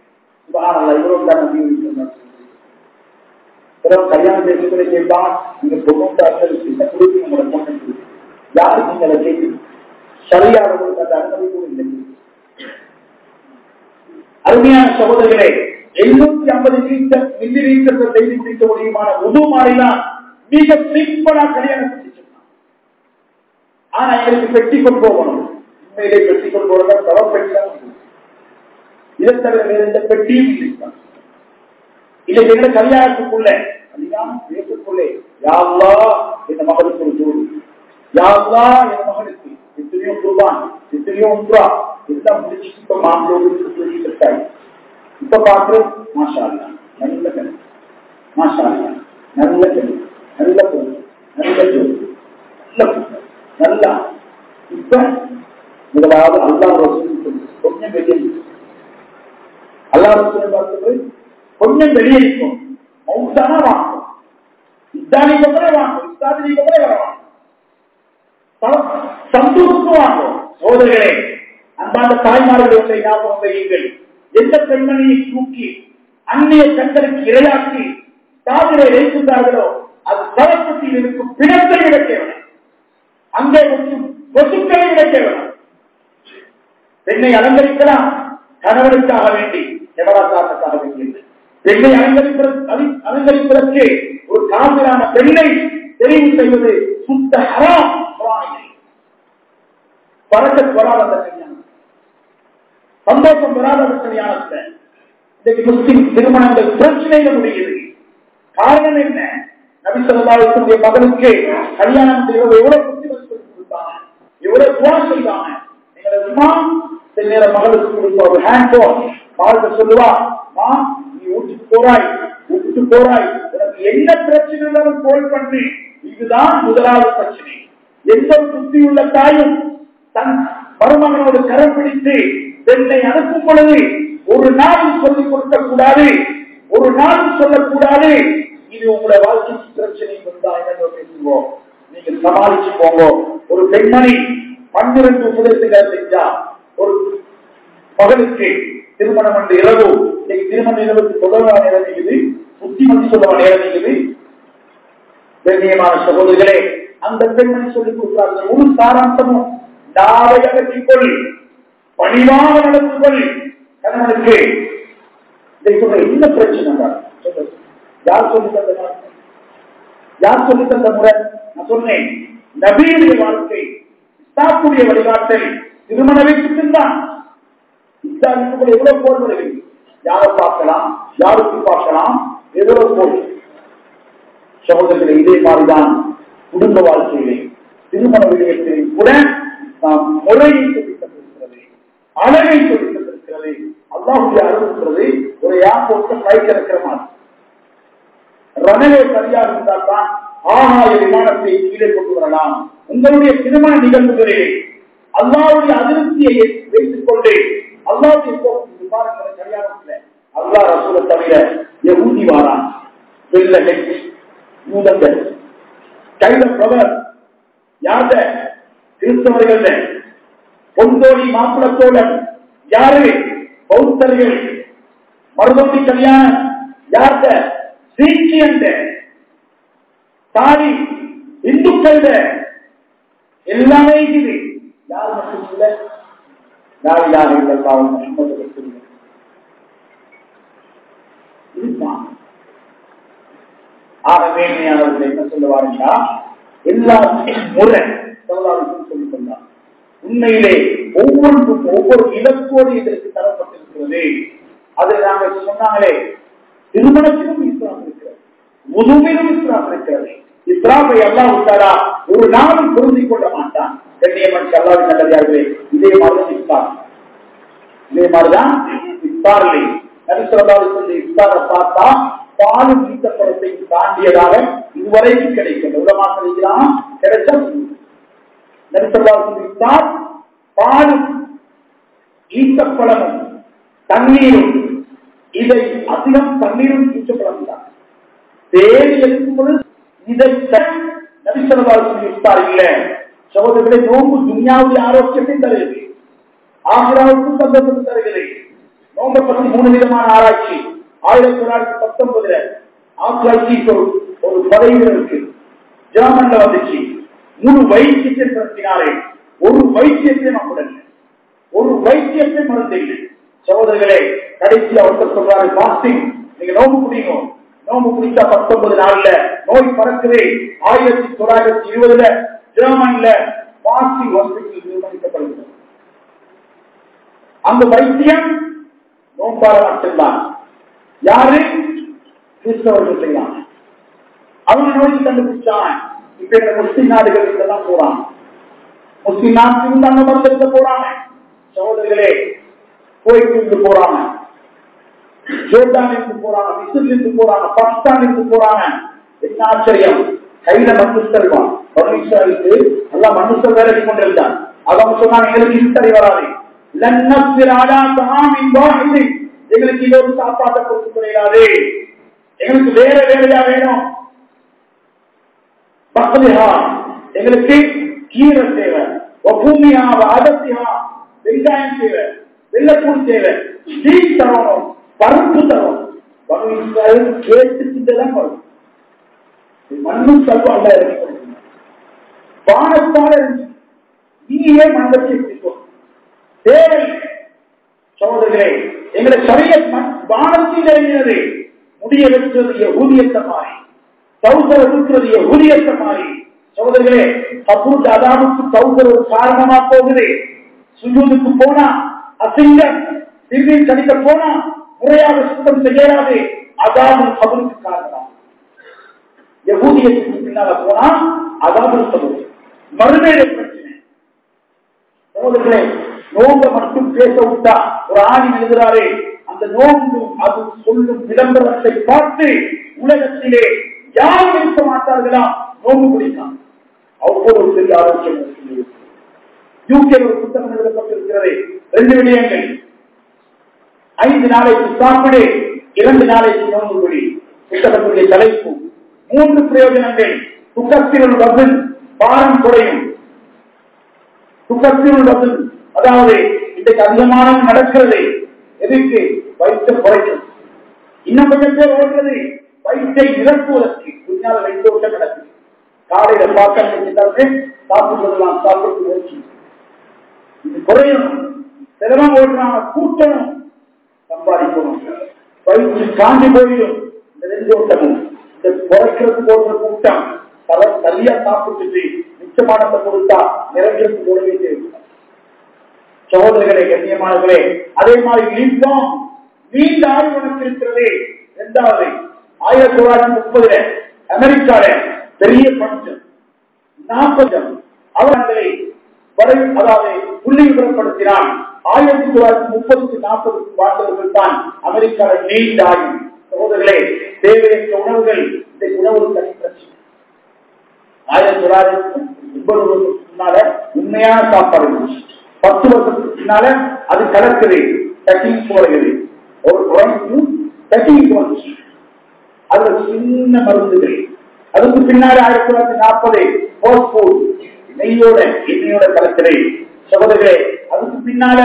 கல்யாணம் பேசுகிற கேட்டா நீங்க பொண்ணு கொடுத்து உங்களோட பொண்ணு யாரு நீங்களை கேட்டு சரியானவர்களுக்கு அந்த அனுமதி கூட இல்லை. அருமையான சகோதரர்களே, எழுநூத்தி ஐம்பது லீட்டர் மில்லி லீட்டர் செய்து முடிக்க முடியுமான உது மாறிதான் மிக சிம்பிளா கல்யாணம் செஞ்சிருக்கான். ஆனா எங்களுக்கு பெட்டி கொண்டு போகணும். உண்மையிலே பெட்டி கொண்டு போறதா தவறு பெட்டி இதை தவிர வேற எந்த பெட்டியும் இருக்கான். இதை எங்க கல்யாணத்துக்குள்ள கல்யாணம் பேசுக்குள்ளே யா அல்லாஹ் இந்த மகளுக்கு ஒரு ஜோடி, யாருலா என் மகனுக்கு எத்தனையோ குர்பான் எத்தனையோ ஒன்றா எல்லாம் முடிச்சு இப்ப மாப்பிள்ளை இப்ப பார்த்து மாஷா அல்லா நல்ல கண் மாஷா அல்லா நல்ல கண் நல்ல பொருள் நல்ல ஜோதி நல்ல நல்லா இப்ப முதலாவது அல்லாஹ் ரசூல் கொஞ்சம் வெளியே அல்லாஹ் ரசூல் பார்த்து கொஞ்சம் வெளியே இருக்கும் மௌத்தானா வாங்கும் இத்தானிக்கு கூட வாங்கும் இத்தாதிக்கு கூட வரவாங்க சந்தோஷம் வாங்கும். சோதர்களே அன்பான தாய்மார்களுடைய ஞாபகம் வையுங்கள். எந்த பெண்மணியை தூக்கி அந்நிய கண்களுக்கு இரையாக்கி காதிலே வைக்கின்றார்களோ அது சரப்பத்தில் இருக்கும் பிணத்தை விட கேவலம், அங்கே கொஞ்சம் கொசுக்களை விட கேவலம். பெண்ணை அலங்கரிக்கலாம் கணவனுக்காக வேண்டி எவராக்காக வேண்டி பெண்ணை அலங்கரிப்பதற்கு அலங்கரிப்பதற்கு ஒரு காதலான பெண்ணை தெரிவு செய்வது சுத்த ஹராம். பறக்கத் வராத கல்யாணம், சந்தோஷம் வராத கல்யாணத்தை இன்றைக்கு முஸ்லிம் திருமணங்கள் பிரச்சனையில முடியுது. காரணம் என்ன? நபி ஸல்லல்லாஹு அலைஹி வஸல்லம் மகனுக்கு கல்யாணம் செய்வது எவ்வளவு புத்திமதி கொடுத்தாங்க, எவ்வளவு துஆ செய்தாங்க. நீங்க இமாம் சில நேரம் மகளுக்கு கொடுத்த ஒரு ஹேண்ட் போன் மகளுக்கு சொல்லுவா, மா நீ ஊட்டு போறாய் ஊட்டு போறாய் உனக்கு என்ன பிரச்சனை இருந்தாலும் கோல் பண்ணி, இதுதான் முதலாவது பிரச்சனை. எந்த புத்தியுள்ள தாயும் தன் மருமகனோடு கரம் பிடித்து பெண்ணை அனுப்பும் பொழுது ஒரு நாளும் சொல்லிக் கொடுக்க கூடாது, ஒரு நாளும் சொல்லக்கூடாது இது உங்களை வாழ்க்கை பிரச்சனை வந்தா என்ன பேசுவோம், நீங்க சமாளிச்சு போங்க. ஒரு பெண்மணி பன்னிரண்டு உபதேசங்கள் செஞ்சா ஒரு மகனுக்கு திருமணம் என்று இரவு, திருமண இரவுக்கு தொடர்பான நேரம் இருக்குது, புத்திமதி சொல்ல நேரம் இருக்குது. கண்ணியமான சகோதரிகளே, அந்த பெண்மணி சொல்லிக் கொடுக்கிறார்கள் ஒரு சாராம்சமும் தாவை அகற்றிக்கொள், பணிவாக நடந்து கொள். கணவனுக்கு என்ன பிரச்சனை? யார் சொல்லி தந்த யார் சொல்லி தந்த முறை? நான் சொன்னேன் நபியுடைய வாழ்க்கை இஸ்லாமுடைய வழிகாட்டல் திருமண வீட்டுக்குத்தான். இஸ்லாமுக்கு எவ்வளவு போல் வருகிறது, யாரை பார்க்கலாம் யாருக்கு பார்க்கலாம் எவ்வளவு போல். சகோதரர்களை இதே மாதிரிதான் குடும்ப வாழ்க்கையிலே திருமண விடயத்திலே கூட நாம் முறையை சொல்லித் தந்திருக்கிறது, அழகை சொல்லித் தந்திருக்கிறது. அல்லாஹ்வுடைய அருள்கிறது ஒரு ஏர்போர்ட்ல ஃபிளைட் இருக்கிற மாதிரி ரனவே சரியாக இருந்தால் தான் ஆகாய விமானத்தை கீழே கொண்டு வரலாம். உங்களுடைய திருமண நிகழ்வுகளிலே அல்லாஹ்வுடைய அதிருப்தியை வைத்துக் கொண்டு அல்லாஹ்வுடைய விமானங்களை சரியாக இல்லை, அல்லாஹ் ரசூலை தவிர யஹூதி வாரான், வெள்ள ஹெச் யூதர்கள் கைத பிரபர் யார கிறிஸ்தவர்கள், பொந்தோடி மாப்பிளத்தோழன் யாரு பௌத்தர்கள், மருதோட்டி கல்யாணம் யார்த சீக்கியந்த தாடி இந்துக்கள் எல்லாமே இது. யார் மட்டும் இல்லை யாரில்லாத இதுதான். ஆகவே அவர்கள் என்ன சொல்லுவாருன்னா எல்லாருக்கும் முறை சொல்லி சொன்னார். உண்மையிலே ஒவ்வொன்றுக்கும் ஒவ்வொரு இலக்கோடு இதற்கு தரப்பட்டிருக்கிறது. அது நாங்கள் சொன்னாங்களே திருமணத்திலும் இஸ்லாம் இருக்கிறது, முதுமையிலும் இஸ்லாம் இருக்கிறது. இஸ்லாமை அல்லாஹ் விட்டாரா ஒரு நாளும் பொருந்திக் கொள்ள மாட்டான். கண்ணியமன் அல்லாஹ்வின் நல்லடியார்களே, இதே மாதிரிதான் இஸ்லாம், இதே மாதிரிதான் இஸ்தாரிலே நபி ஸல்லல்லாஹு அலைஹி வஸல்லம் இஸ்தாரை பார்த்தா பாலும் ஈட்டப்பழத்தை தாண்டியதாக இதுவரைக்கும் கிடைக்கிறது. உலமாக்கள் கிடைச்ச நபி ஸல்லல்லாஹு அலைஹி வஸல்லம் இஸ்தார் பாலும் ஈட்டப்பழமும் தண்ணீரும், இதை அதிகம் தண்ணீரும் ஈட்டப்பழம் தான் தேடி எடுக்கும் பொழுது இதை நபி ஸல்லல்லாஹு அலைஹி வஸல்லம் இஸ்தார் இல்லை. சகோதரர்களே, நோம்பு துன்யாவுடைய ஆரோக்கியத்தை தருகிறது, ஆகிராவுக்கும் சந்தோஷத்தை தருகிறது. நோம்பை பற்றி மூணு விதமான ஆராய்ச்சி ஆயிரத்தி தொள்ளாயிரத்தி பத்தொன்பதுல ஆராய்ச்சி ஒரு பதவியினருக்கு ஜெர்மன்ல வந்துச்சு. மூணு வைத்தியத்தை நடத்தினாரே, ஒரு வைத்தியத்தை நம்முடன் ஒரு வைத்தியத்தை மறந்தீர்கள். சகோதரர்களே, கடைசி அவர்கள் சொல்றாரு பாஸ்டிங், நீங்க நோம்பு குடிக்கணும், நோம்பு குடித்தா பத்தொன்பது நாள்ல நோய் பறக்குது. ஆயிரத்தி தொள்ளாயிரத்தி இருபதுல ஜெர்மன்ல பாஸ்டிங் ஹாஸ்பிட்டல் நிர்மாணிக்கப்படுகிறது. அந்த வைத்தியம் நோம்பால மட்டும்தான். யாரு? கிறிஸ்தவர்கள் செய்யலாம். அவங்க நோய் கண்டுபிடிச்சாங்க. இப்ப எங்க முஸ்லிம் நாடுகள் இதெல்லாம் போறாங்க. முஸ்லிம் நாட்டிலிருந்து அந்த மருந்துக்கு போறாங்க. சகோதரர்களே, கோயிலிருந்து போறாங்க, ஜோர்டானிலிருந்து போறாங்க, மிஸ்ரிலிருந்து போறாங்க, பாகிஸ்தானிலிருந்து போறாங்க. என்ன ஆச்சரியம்! கையில மண்ணு செல்வான் பரமேஸ்வருக்கு நல்லா மண்ணு செல் வேலை கொண்டிருந்தான். அவங்க சொன்னாங்க, எங்களுக்கு இது சரி வராது, எங்களுக்கு இது ஒரு சாப்பாட்டை கொடுத்து கிடையாது, எங்களுக்கு வேற வேலையா வேணும். பக்தியா எங்களுக்கு கீரை தேவை, பூமியா அகத்தியா வெங்காயம் தேவை, வெள்ளப்பூடி தேவை, நீர் தரணும், பருப்பு தரணும். பரமேஸ்வரர் கேட்டுக்கிட்டுதான் வரும். மண்ணும் செல்வம் அல்ல வானத்தால நீயே மனதை எடுத்துக்கோ தேவை. சகோதரர்களே, எங்களை சரிய வானத்தில் இறங்கினது முடிய வைக்கிறது ஊதியத்தை மாறி, சௌசர இருக்கிறது ஊதியத்தை மாறி. சகோதரர்களே, கபூர் அதாவுக்கு சௌசர ஒரு காரணமா போகுது. சுஜூதுக்கு போனா அசிங்கம், திருநீர் கணிக்க போனா முறையாக சுத்தம் செய்யலாது, அதாவது கபருக்கு காரணம். யகூதியத்துக்கு பின்னால போனா அதாவது சொல்லுவது மறுமையில பிரச்சனை. சகோதரர்களே, நோம்ப மட்டும் பேச விட்டா ஒரு ஆணி எழுதுறாரு, அந்த நோம்பு அது சொல்லும் விளம்பரத்தை பார்த்து உலகத்திலே யாரும் இருக்க மாட்டார்களா நோம்பு பிடிக்கலாம். அவ்வளவு ஒரு பெரிய ஆரோக்கியம். யூகே ஒரு புத்தகம் எழுதப்பட்டிருக்கிறது. ரெண்டு விடயங்கள், ஐந்து நாளைக்கு சாப்பிடு, இரண்டு நாளைக்கு நோம்பு பிடி. புத்தகத்துடைய தலைப்பு மூன்று பிரயோஜனங்கள். துக்கத்தில் பதில் பாரம் குறையும். துக்கத்தில் பதில் அதாவது இன்றைக்கு அதிகமான நடக்கிறது எதுக்கு? வயிற்றை குறைக்கும். இன்னும் கொஞ்சம் பேர் ஓடுறது வயிற்றை நிரப்புவதற்கு. முன்னால வைத்த ஓட்டம் நடக்குது. காலையில பார்க்க சாப்பிடுவதெல்லாம் சாப்பிட்டு ஓச்சு இது குறையணும். சிரமம் ஓடுறாங்க, கூட்டணும், சம்பாதிக்கணும். வயிற்று காஞ்சி போயிடும். இந்த ரெண்டு ஓட்டமும் இந்த குறைக்கிறது போன்ற கூட்டம் பல சரியா சாப்பிட்டு மிச்சமானத்தை கொடுத்தா நிறைஞ்சு போட வேண்டிய சகோதரர்களே, கண்ணியமானவர்களே, அதே மாதிரி நீண்டம் நீண்ட ஆய்வு இருக்கிறது. இரண்டாவது ஆயிரத்தி தொள்ளாயிரத்தி முப்பதுல அமெரிக்கால பெரிய பஞ்சம் நாற்பது அவர்களை வரை அதாவது புள்ளி விவரப்படுத்தினான். ஆயிரத்தி தொள்ளாயிரத்தி முப்பதுக்கு நாற்பது வாழ்ந்தவர்கள் தான் அமெரிக்காவில் நீண்ட ஆய்வு. சகோதரர்களே, தேவையற்ற உணவுகள் இந்த உணவு தனி பிரச்சனை. ஆயிரத்தி தொள்ளாயிரத்தி முப்பது வருஷத்துக்கு முன்னால உண்மையான சாப்பாடு, பத்து வருஷத்துக்கு பின்னால அது கலக்குது, டக்கிங் போகிறது. ஒரு குழந்தைக்கு டக்கிங் போச்சு, அது சின்ன மருந்துகள். அதுக்கு பின்னாடி ஆயிரத்தி தொள்ளாயிரத்தி நாற்பது நெய்யோட எண்ணெயோட கலக்குது. சகோதரர்களே, அதுக்கு பின்னால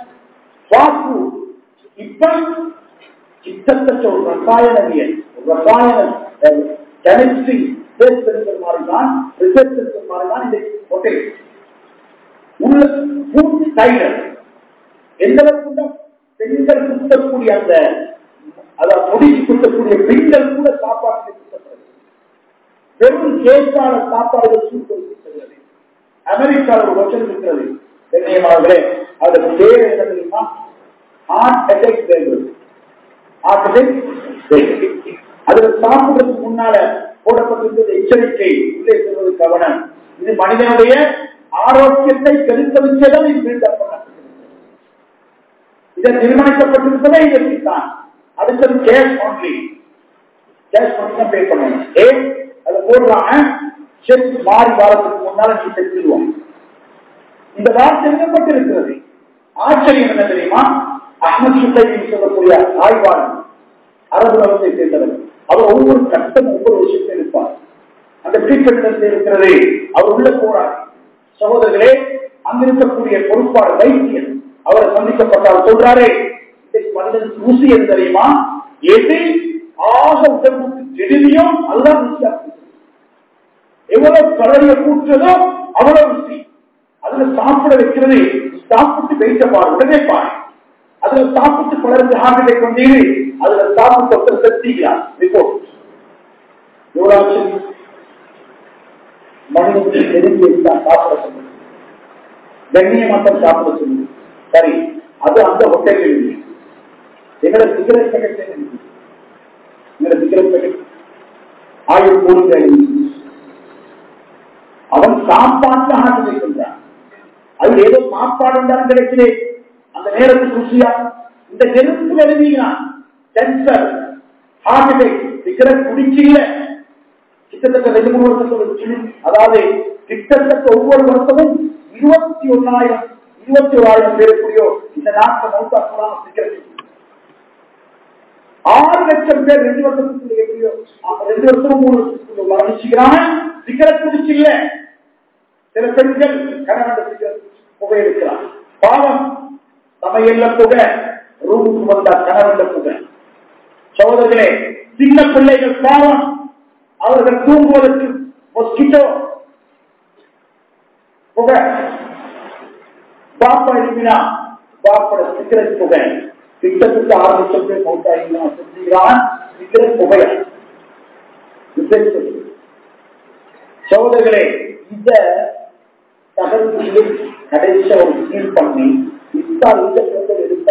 இப்ப கிட்டத்தட்ட ஒரு ரசாயனவியல், ரசாயன கெமிஸ்ட்ரி மாறிதான் ரிசர்ச் மாறிதான் இந்த ஹோட்டல் உள்ள பூர்த்தி டைலர் எந்த அளவுக்கு பெண்கள் குத்தக்கூடிய அந்த அதாவது முடிச்சு குத்தக்கூடிய பெண்கள் கூட சாப்பாடு குத்தப்படுறது. வெறும் கேட்காத சாப்பாடுகள் சூழ்நிலை அமெரிக்காவில் ஒரு வருஷம் இருக்கிறது. கண்ணியமானவர்களே, அதற்கு பேர் என்ன தெரியுமா? ஹார்ட் அட்டாக் தேர்வு. ஹார்ட் அட்டாக் அதுல சாப்பிடுறதுக்கு முன்னால போடப்பட்டிருக்கிறது எச்சரிக்கை, உள்ளே செல்வது கவனம். இது மனிதனுடைய ஆரோக்கியத்தை கெடுப்பதற்கேதான் இது பில்டப் பண்ணப்பட்டிருக்கிறது. இதை நிர்ணயிக்கப்பட்டிருப்பதே இதற்குத்தான். அடுத்தது கேஷ் ஒன்லி, கேஷ் ஒன்லி தான் பே பண்ணணும். ஏன் அதை போடுறாங்க? செக் மாறி வாரத்துக்கு முன்னால நீ செலுத்துவோம். இந்த வார்த்தை எழுதப்பட்டிருக்கிறது. ஆச்சரியம் என்ன தெரியுமா? அஹ்மத் சுல்லைன்னு சொல்லக்கூடிய ஆய்வாளர், அரபு உலகத்தை சேர்ந்தவர். அவர் ஒவ்வொரு கட்டம் ஒவ்வொரு விஷயத்தை இருப்பார். அந்த ட்ரீட்மெண்ட் இருக்கிறது. அவர் உள்ள போறார். சகோதரர்களே, அங்கிருக்கக்கூடிய பொறுப்பாளர் வைத்தியர் அவரை சந்திக்கப்பட்டால் சொல்றாரு, மனிதனுக்கு ருசி எது தெரியுமா? எது ஆக உடம்புக்கு கெடுதியோ அதுதான் ருசியா. எவ்வளவு கலரிய கூற்றதோ அவ்வளவு ருசி. அதுல சாப்பிட வைக்கிறது. சாப்பிட்டு வைத்த பாரு, உடனே பாரு. அதுல சாப்பிட்டு பலருக்கு ஹார்ட் கொண்டீரு, அதுல சாப்பிட்டு செலுத்திக்கிறார். ரிப்போர்ட் எவ்வளவு மனிதனுக்கு நெருங்கி சாப்பிட சொல்லுங்க, கண்ணிய மட்டும் சாப்பிட சொல்லுங்க. சரி, அது அந்த ஹோட்டலில் இருக்கு. எங்களை சிகரெட் பேக்கெட் எங்களை சிகரெட் பேக்கெட் ஆயுள் கூடுதல் அவன் சாப்பாட்டுல ஆட்டு வைக்கின்றான். அது ஏதோ சாப்பாடு இருந்தாலும் கிடைக்கிறே அந்த நேரத்துக்கு ருசியா. இந்த நெருப்பு எழுதினான் கேன்சர், ஹார்ட் அட்டாக், சிகரெட் குடிக்கல. கிட்டத்தட்ட ரெண்டு மூணு வருஷத்துக்கு, அதாவது கிட்டத்தட்ட ஒவ்வொரு வருஷமும் இருபத்தி ஒன்னாயிரம் இருபத்தி ஓராயிரம் பேருக்குரியோ இந்த நாட்டை மௌத்தா போடாம சிகரெட். ஆறு லட்சம் பேர் ரெண்டு வருஷத்துக்கு எப்படியோ ரெண்டு வருஷமும் மூணு வருஷத்துக்கு மரணிச்சுக்கிறாங்க சிகரெட் குடிச்சில்ல. சில பெண்கள் கணவன் சிகரெட் புகை எடுக்கிறார். பாவம், சமையல்ல புகை, ரூமுக்கு வந்தா கணவன் புகை. சகோதரர்களே, சின்ன பிள்ளைகள் பாவம், அவர்கள் தூங்குவதற்கு மொஸ்கிட்டோ புகை. பாப்பா எழுப்பினா பாப்போட சிகரெட் புகை. கிட்டத்தட்ட ஆறு லட்சம் பேர் மௌத்தாகிறான் சிகரெட் புகை. சகோதரர்களே, இந்த தகவல்களை கடைசியா ஒரு சீல் பண்ணி இத்தால் இந்த பொருட்கள் எடுத்தா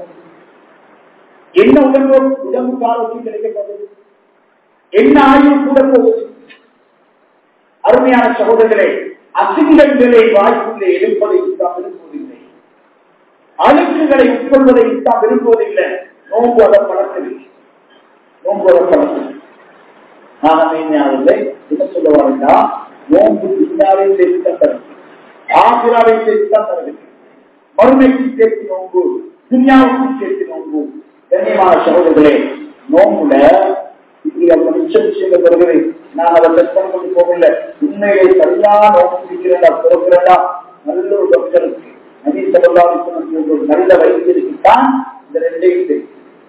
என்ன உடம்பு உடம்புக்கு ஆரோக்கியம் கிடைக்கப்பட்டது, என்ன ஆயுள் கூட போகுது. அருமையான சகோதரர்களே, அசிங்கங்களை வாய்ப்புகளை எடுப்பதை இஸ்லாம் விரும்புவதில்லை, அழுக்குகளை உட்கொள்வதை இஸ்லாம் விரும்புவதில்லை. நோன்பு அதை பழக்கவில்லை, நோன்பு அதை பழக்கம். நாகமே என்ன சொல்ல வரா, நோன்பு துன்யாவை சேர்த்துதான் தருது, ஆசிராவை சேர்த்துதான் தருது, மறுமைக்கு சேர்த்து நோன்பு, துன்யாவுக்கு சேர்த்து நோன்பு. கண்ணியமான சகோதரர்களே, நோன்புல மிச்ச விஷயங்கள் வருகிறது. நான் அதை கற்பனை பண்ணி போகல. உண்மையை சரியான நோன்பு பிடிக்கிறேன்டா, பிறக்கிறேன்டா, நல்ல ஒரு டாக்டருக்கு நபி ஸல்லல்லாஹு அலைஹி வஸல்லம் நல்ல வைத்தியருக்குத்தான் இந்த ரெண்டையும் தெரியும்.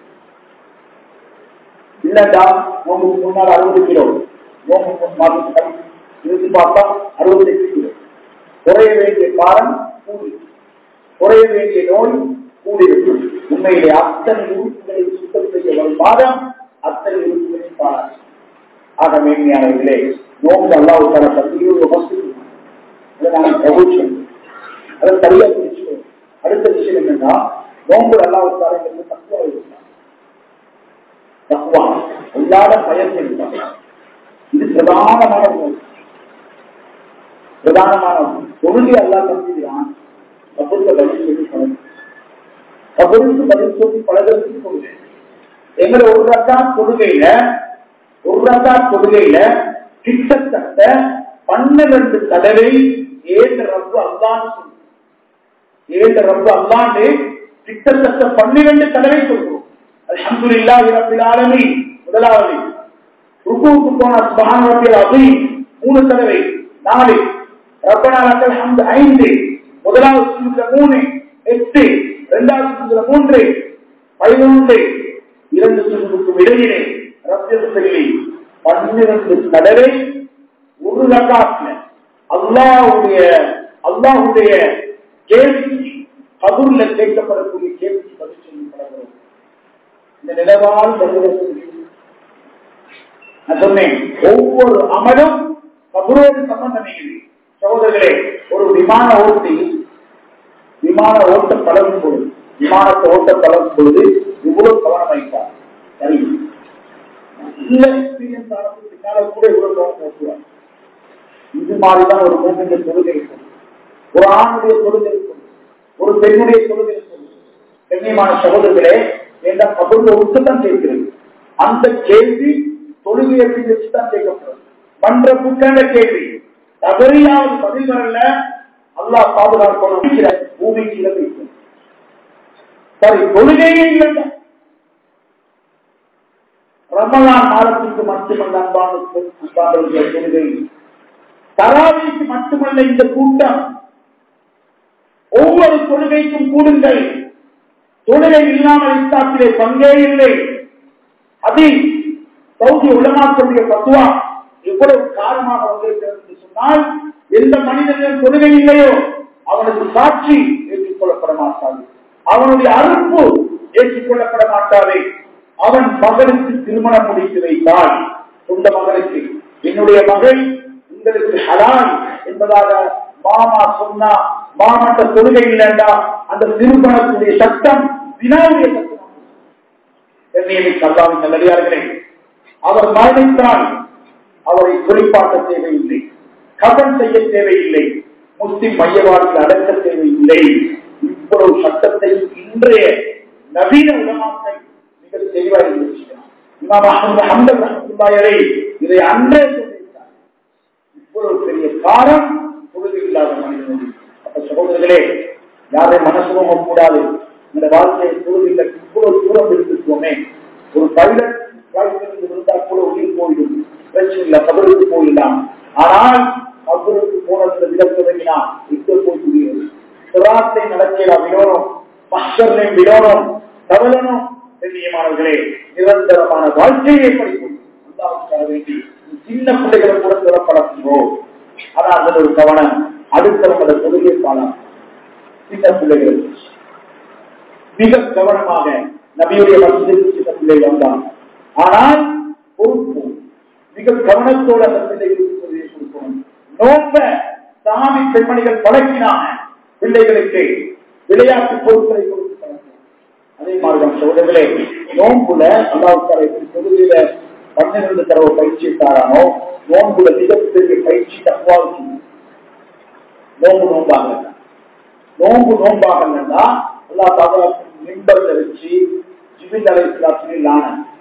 இல்லடா நோம்புக்கு முன்னால் அறுபது கிலோ, நோம்புக்கு மாதம் இறுதி பார்த்தா அறுபத்தி எட்டு கிலோ. குறைய வேண்டிய காலம் கூடி, குறைய வேண்டிய நோய் கூடி இருக்கும். உண்மையிலே அத்தனை உறுப்புகளை சுத்தம் செய்ய வரும் மாதம் அத்தனை உறுப்புகளை பாராட்டு. ஆக மேன்மையானவர்களே, நோம்பு அல்லாஹ் தஆலா பத்திரிகை வசதி நாங்கள் கவனிச்சோம், அதை சரியா பிடிச்சோம். அடுத்த விஷயம் என்னன்னா, நோம்பு அல்லாஹ் தஆலா எங்களுக்கு தக்குவா இருந்தார், தக்குவா எல்லாத பயம் இருந்தார். இது பிரதானமான நோய், பிரதானமான தொழுகை அல்லாஹ் தந்துகிறான். கபூர்ல பதில் சொல்லி பழகு, கபூருக்கு பதில் சொல்லி பழகிறதுக்கு கொள்கை. எங்களை ஒரு ரக்கா தொழுகையில ஒரு ரக்கா தொழுகையில கிட்டத்தட்ட பன்னிரண்டு தடவை ஏழு ரப்பு அல்லான்னு சொல்லு, ஏழு ரப்பு அல்லான்னு கிட்டத்தட்ட பன்னிரண்டு தடவை சொல்றோம். அல்ஹம்துலில்லாஹி ரப்பில் ஆலமீன் முதலாவது, ருக்குவுக்கு போன சுப்ஹான ரப்பில் அஸீம் மூணு தடவை, நாலு, ரப்பனா லக்கல் ஹம்து ஐந்து, முதலாவது சுஜூதுல மூணு, எட்டு, இரண்டாவது சுஜூதுல மூன்று, பதினொன்று, இரண்டு சுஜூதுக்கு இடையிலே ரப்பில் சொல்லி பன்னிரண்டு தடவை ஒரு ரக்காத்ல அல்லாஹ்வுடைய அல்லாஹ்வுடைய கேள்விக்கு கபூர்ல கேட்கப்படக்கூடிய கேள்விக்கு பதில் சொல்லி பழகிறோம். இந்த நிலவால் நான் சொன்னேன், ஒவ்வொரு அமலும் கபூரோடு சம்பந்தமே. சகோதரர்களே, ஒரு விமான ஓட்டி விமான ஓட்ட பழகும் பொழுது விமானத்தை ஓட்ட பழகும் பொழுது இவ்வளவு கவனம் வைத்தார். சரி, நல்ல எக்ஸ்பீரியன்ஸ் ஆனதுக்கு பின்னால கூட இவ்வளவு கவனம் ஓட்டுவார். இது மாதிரிதான் ஒரு மூன்றிய தொழுகை இருக்கும், ஒரு ஆணுடைய தொழுகை இருக்கும், ஒரு பெண்ணுடைய தொழுகை இருக்கும். கண்ணியமான சகோதரர்களே, என்ற கபூர்ல உட்கத்தான் கேட்கிறது. அந்த கேள்வி தொழுகையை வச்சுதான் கேட்கப்படும். மன்ற புக்கான கேள்வி தவறியாவது பதில் வரல, அல்லாஹ் பாதுகாப்பு பூமிக்கு இழப்பிக்கும். சரி, தொழுகையே இல்லைங்க. ரமலான் மாதத்துக்கு மட்டுமல்ல அன்பான தொழுகை, தராவிக்கு மட்டுமல்ல இந்த கூட்டம், ஒவ்வொரு தொழுகைக்கும் கூடுங்கள். தொழுகை இல்லாமல் இஸ்லாத்திலே பங்கே இல்லை. அதில் சவுதி உலமாக்களுடைய பத்துவா எவ்வளவு காரணமாக வந்திருக்கிறது என்று சொன்னால், எந்த மனிதனிடம் தொழுகை இல்லையோ அவனுக்கு சாட்சி ஏற்றுக்கொள்ளப்பட மாட்டாது, அவனுடைய அறுப்பு ஏற்றுக்கொள்ளப்பட மாட்டாது. அவன் மகனுக்கு திருமணம் முடித்து வைத்தால், சொந்த மகனுக்கு, என்னுடைய மகள் உங்களுக்கு ஹலால் என்பதாக மாமா சொன்னா, மாமட்ட தொழுகை இல்லைண்டா அந்த திருமணத்துடைய சட்டம் வினாவுடைய சட்டம். அல்லாஹ்வின் நல்லடியார்களே, அவர் மரணித்தால் அவரை குறிப்பாட்ட தேவையில்லை. கபன் செய்ய தேவையில்லை, முஸ்லிம் மையவாதிகள் அடக்க தேவையில்லை. இவ்வளவு சட்டத்தை இன்றைய நவீன உலமாக்கள் மிக தெளிவாக இருக்கிறார். இமாம் அஹ்மது ஹம்பல் ரஹ்மத்துல்லாஹி இதை அன்றே சொல்லியிருக்கிறார். இவ்வளவு பெரிய காரம் தொழுகை இல்லாத மனிதன். அப்ப சகோதரர்களே, யாரை மனசுவங்க கூடாது. இந்த வாழ்க்கையை தொழுகையில் இவ்வளவு தூரம் எடுத்துக்கோமே. ஒரு பைலட் இருந்தால் கூட உயிர் போயிடும், பிரச்சனை இல்லை, கபருக்கு போயிடலாம். ஆனால் கபருக்கு போனது விட தொடங்கினா இங்க போய் முடியாது. சிராத்தை நடக்கலாம், விடணும், மஷர்லையும் விடணும், தவறணும். கண்ணியமானவர்களே, நிரந்தரமான வாழ்க்கையை படிக்கும் வேண்டி சின்ன பிள்ளைகளை கூட திறப்படணும். ஆனால் அதில் ஒரு கவனம், அடுத்தவங்க அதை தொழுகை காலம். சின்ன பிள்ளைகள் மிக கவனமாக நபியுடைய மசூதிக்கு சின்ன பிள்ளை வந்தான். ஆனால் பொறுப்பு மிக கவனத்தோடு அந்த பிள்ளைகளுக்கு சொல்லியை கொடுக்கணும். நோக்க சாமி பெண்மணிகள் பழக்கினாங்க பிள்ளைகளுக்கு விளையாட்டு பொருட்களை கொடுத்து பழக்கம். அதே மாதிரிதான் சோதர்களே, நோம்புல அல்லாஹ் தொழுகையில பன்னிரண்டு தடவை பயிற்சி தாரானோ, நோம்புல மிகப்பெரிய பயிற்சி தக்குவாக நோம்பு நோம்பாங்க. நோம்பு நோம்பாக அல்லா தாலா மிம்பர்ல வச்சு ஜிபில் அலைஹிஸ்ஸலாம்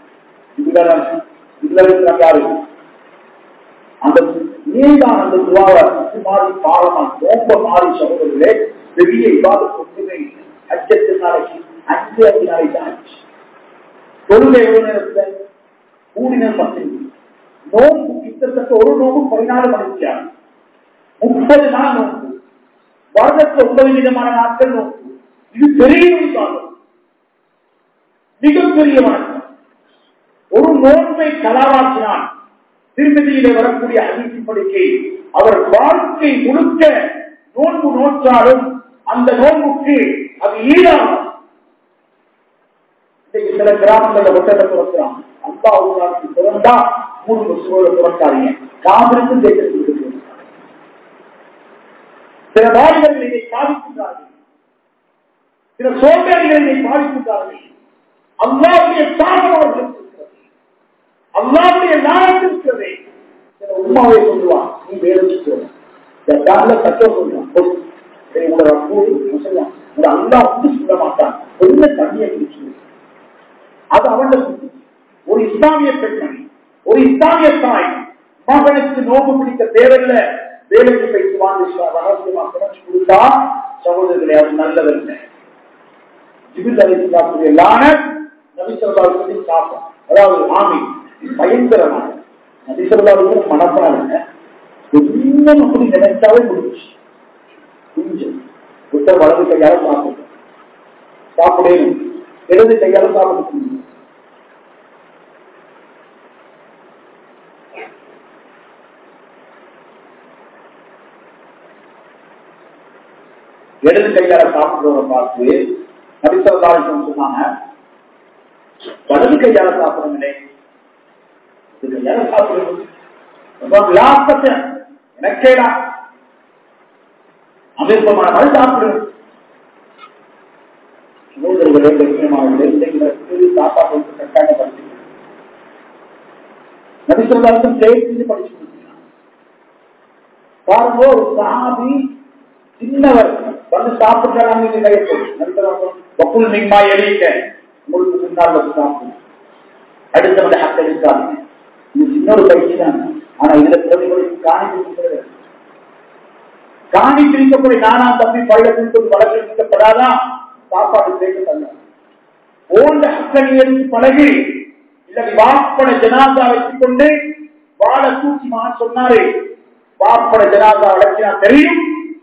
யாரு அந்த நீதான் அந்த துவாவை மாறி பாலமா நோம்ப மாறி சகோதரர்களே, பெரிய இபாதத் ஒன்றுமே அச்சத்து நாளைக்கு அஞ்சு அஞ்சு நாளைக்கு ஆச்சு. தொழுகை எவ்வளவு நேரத்தில் கூடின பத்து நோம்பு கிட்டத்தட்ட ஒரு நோம்பு பதினாலு மணிக்கு முப்பது நாள் நோம்பு, வருடத்தில் ஒன்பது விதமான நாட்கள் நோம்பு. இது பெரிய காலம், மிகப்பெரிய வணக்கம். ஒரு நோன்பை கலாவாக்கினான். திருமதியிலே வரக்கூடிய அதிர்ச்சிப்படிக்கை அவர் வாழ்க்கை முழுக்க நோன்பு நோற்றாலும் அந்த நோன்புக்கு அது ஈடாகும். சில கிராமங்களில் ஒட்டத்தை துறக்கிறான். அப்பா அவர்களுக்கு பிறந்தா மூணு வருஷங்களோட துறக்காதீங்க, காவிரிக்கும் தேய்த்து. சில வாய்கள் இதை பாதிக்கின்றார்கள், சில சோதனைகளை இதை பாதிக்கின்றார்கள். அல்லாஹ்வுடைய சாபம் அவர்களுக்கு இருக்கிறது, அல்லாஹ்வுடைய லானத் இருக்கிறது. சில உம்மாவை சொல்லுவான், நீ வேலை கற்ற சொல்றான், உங்களோட சொல்லலாம் உங்க அல்லாஹ் வந்து சொல்ல மாட்டான், கொஞ்சம் தண்ணியை குடிச்சு. அது அவன் ஒரு இஸ்லாமிய பெண்மணி, ஒரு இஸ்லாமிய தாய் மகனுக்கு நோம்பு பிடிக்க தேவையில்லை, வேலைக்கு போயிட்டு வாங்க ரகசியமா சமைச்சு கொடுத்தா சகோதரர்களே அது நல்லதில்லை. ஜிபில் அலைஹிஸ்ஸலாத்துடைய லானத் நபி ஸல்லல்லாஹு அலைஹி வஸல்லம் சாபம். அதாவது ஆமி பயங்கரமான நபி ஸல்லல்லாஹு அலைஹி வஸல்லம் மனப்பாருங்க இன்னும் அப்படி நினைச்சாவே முடிச்சு. கொஞ்சம் புத்தர் வலது கையால சாப்பிடு சாப்பிடணும், இடது கையால சாப்பிட்டு இடது கையால சாப்பிடுறவரை பார்த்து நபி ஸல்லல்லாஹு அலைஹி வஸல்லம் சொன்னாங்க, வலது கையால சாப்பிடுங்களே, கையால சாப்பிடுங்க எனக்கேடா அமிர்தமான மாதிரி சாப்பிடுங்க. சாப்பாடு கட்டாயப்படுத்தி நபி ஸல்லல்லாஹு அலைஹி வஸல்லம் சேர்த்து படிச்சு கொடுக்கிறாங்க. பாருங்க, ஒரு சஹாபி சின்னவர் வந்து சாப்பிட்டாங்க, பக்குள் மின்மா எளிக்க உங்களுக்கு முன்னால் வந்து சாப்பிடும், அடுத்தவங்க ஹக்க இருக்காங்க. இது இன்னொரு பயிற்சி தான். ஆனா இதுல பிரதிபலிப்பு காணி பிரிக்கிறது, காணி பிரிக்கப்படி நானா தம்பி பயிரத்திற்கு வழக்கு பிரிக்கப்படாதான் சாப்பாடு சேர்த்து தந்த ஓண்ட ஹக்கணி எடுத்து பழகி இல்லை வாப்பட ஜனாதா வைத்துக் கொண்டு வாழ தூக்கி மகன் சொன்னாரு, வாப்பட ஜனாதா வளர்ச்சினா தெரியும்.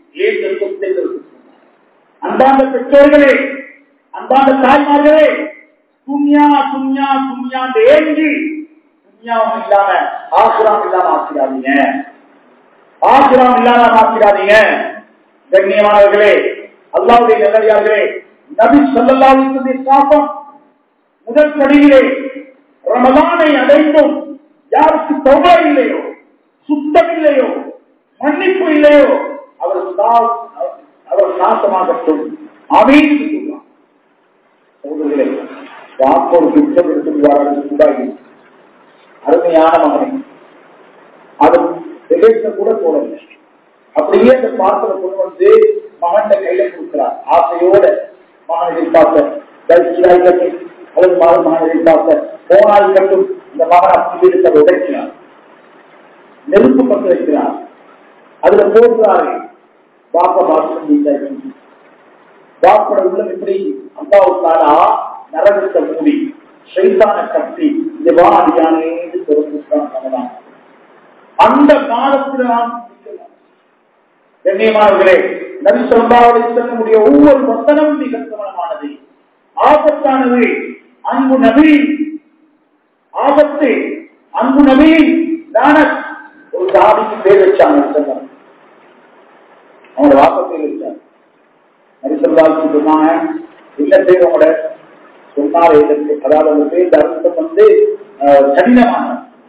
அன்பார்ந்த பெற்றோர்களே, அன்பார்ந்த தாய்மார்களே, துன்யா துன்யா துன்யா ஏங்கி துன்யாவும் இல்லாம ஆசிராம் இல்லாம ஆக்கிடாதீங்க, ஆசிராம் இல்லாம ஆக்கிடாதீங்க. கண்ணியமானவர்களே, அல்லாஹ்வுடைய நல்லடியார்களே, நபி ஸல்லல்லாஹு அலைஹி வஸல்லம் சாபம் முதல் படியிலே ரமலானை அடைந்தும் யாருக்கு தௌபா இல்லையோ, சுத்தம் இல்லையோ, மன்னிப்பு இல்லையோ அவர் அவர் நாசமாகட்டும். ஆமீன். வாப்போடு குற்றம் எடுத்துள்ளார்கள் கூட அருமையான மகனை அது ரிலேஷனை கூட போடல. அப்படியே அந்த பார்சலை கொண்டு வந்து மகன் கையில கொடுக்கிறார். ஆசையோட மகன் எதிர்பார்த்த கட்டும் அல்லது மகன் மகன் எதிர்பார்த்த போனால் கட்டும் இந்த மகன் அப்படி இருக்கிற உடைக்கிறார், நெருப்பு பற்ற வைக்கிறார், அதுல போடுறாரு. வாப்ப பாசம் வாப்பட உள்ளம் எப்படி அம்பாவுக்காரா நரகத்தை மூடி ஷைத்தான கட்டி இது வாடியானே சொல்றான். அந்த காலத்தில் நாம் கண்ணியமானவர்களே, நபி ஸல்லல்லாஹு அலைஹி வஸல்லமுடைய ஒவ்வொரு வசனமும் மிக கவனமானது, ஆபத்தானது. அன்பு நபி ஆபத்து, அன்பு நபி லானத். ஒரு சாபிக்கு பேர் வச்சாங்க, அவங்களோட வாப்ப பேர் வச்சாங்க. நபி ஸல்லல்லாஹு அலைஹி வஸல்லம் சொன்னாங்க, இல்ல பேர் உங்களோட சொன்னார் எதற்கு, அதாவது அந்த பேர் அர்த்தம் வந்து கடினமான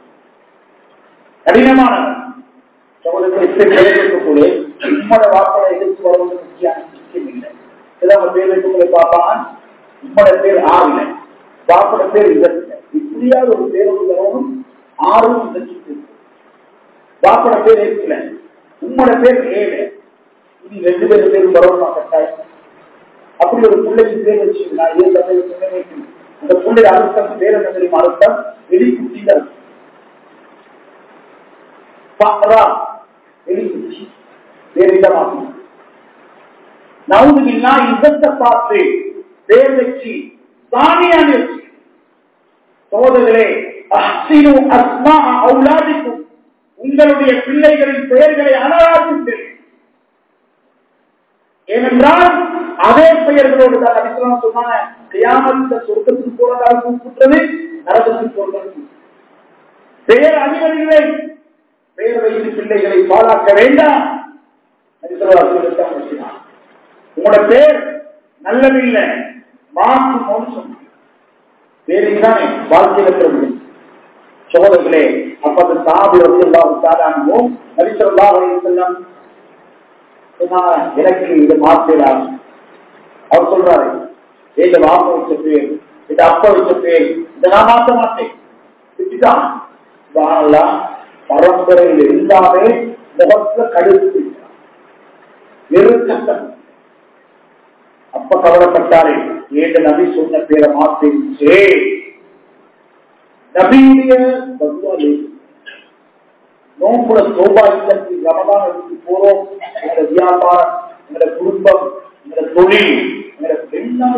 கடினமான சகோதரர்களை உம்மோட வாப்பட எதிர்த்து வருவது முக்கியம் இல்லை. சில பேர் வைக்கக்கூடிய பார்ப்பான், உம்மோட பேர் ஆறுல வாப்பட பேர் இதற்கு இப்படியாவது ஒரு பேர் வரணும். ஆறும் இதற்கு வாப்பட பேர் இருக்கல, உம்மோட பேர் ஏழு, இனி ரெண்டு பேர் பேரும் வரணும் கட்டாயம். அப்படி ஒரு பிள்ளைக்கு பேர் வச்சுன்னா அந்த பிள்ளை அழுத்தம் பேர் என்ன தெரியுமா? அழுத்தம் வெளிக்குட்டிகள் வெளிக்குட்டி பேரிடமாகும். நவுதுமில்லா இசத்தை பார்த்து பேர் வச்சு சாமியான வச்சு சோதர்களே அஹ்சினு அஸ்மா அவுலாதிக்கும் உங்களுடைய பிள்ளைகளின் பெயர்களை அனாராசித்தேன். ஏனென்றால் அதே பெயர்களோடு தான் அடிக்கலாம் சொன்னாங்க. கியாமத் சொர்க்கத்துக்கு போறதாக கூப்பிட்டது, நரகத்துக்கு போறது. பெயர் அதிகாரிகளை பெயர் வைத்து பிள்ளைகளை பாழாக்க வேண்டாம். உங்களோட பேர் நல்லதில்லை, மாற்று மோசம் பேரைதானே வாழ்க்கையில் பெறும் சோதர்களே. அப்பது சாபி எல்லாவும் நபிசல்லாஹு அலைஹி வஸல்லம் எனக்கு இது மாற்றலாம். அவர் சொல்றாரு, எங்க வாப்ப வச்ச பேர், இது அப்பா வச்ச பேர், இதை நான் மாற்ற மாட்டேன். இதுதான் பரம்பரையில் எல்லாமே முகத்துல கடுத்து வெறுக்கட்டம். அப்ப கவலைப்பட்டாரே, ஏழு நபி சொன்ன பேரை மாற்றிருச்சே. நபியுடைய நோம்புல சோபாய்க்கு ரமதான் எடுத்து போறோம். எங்களோட வியாபாரம், எங்களோட குடும்பம், எங்களோட தொழில், எங்களோட எல்லாமே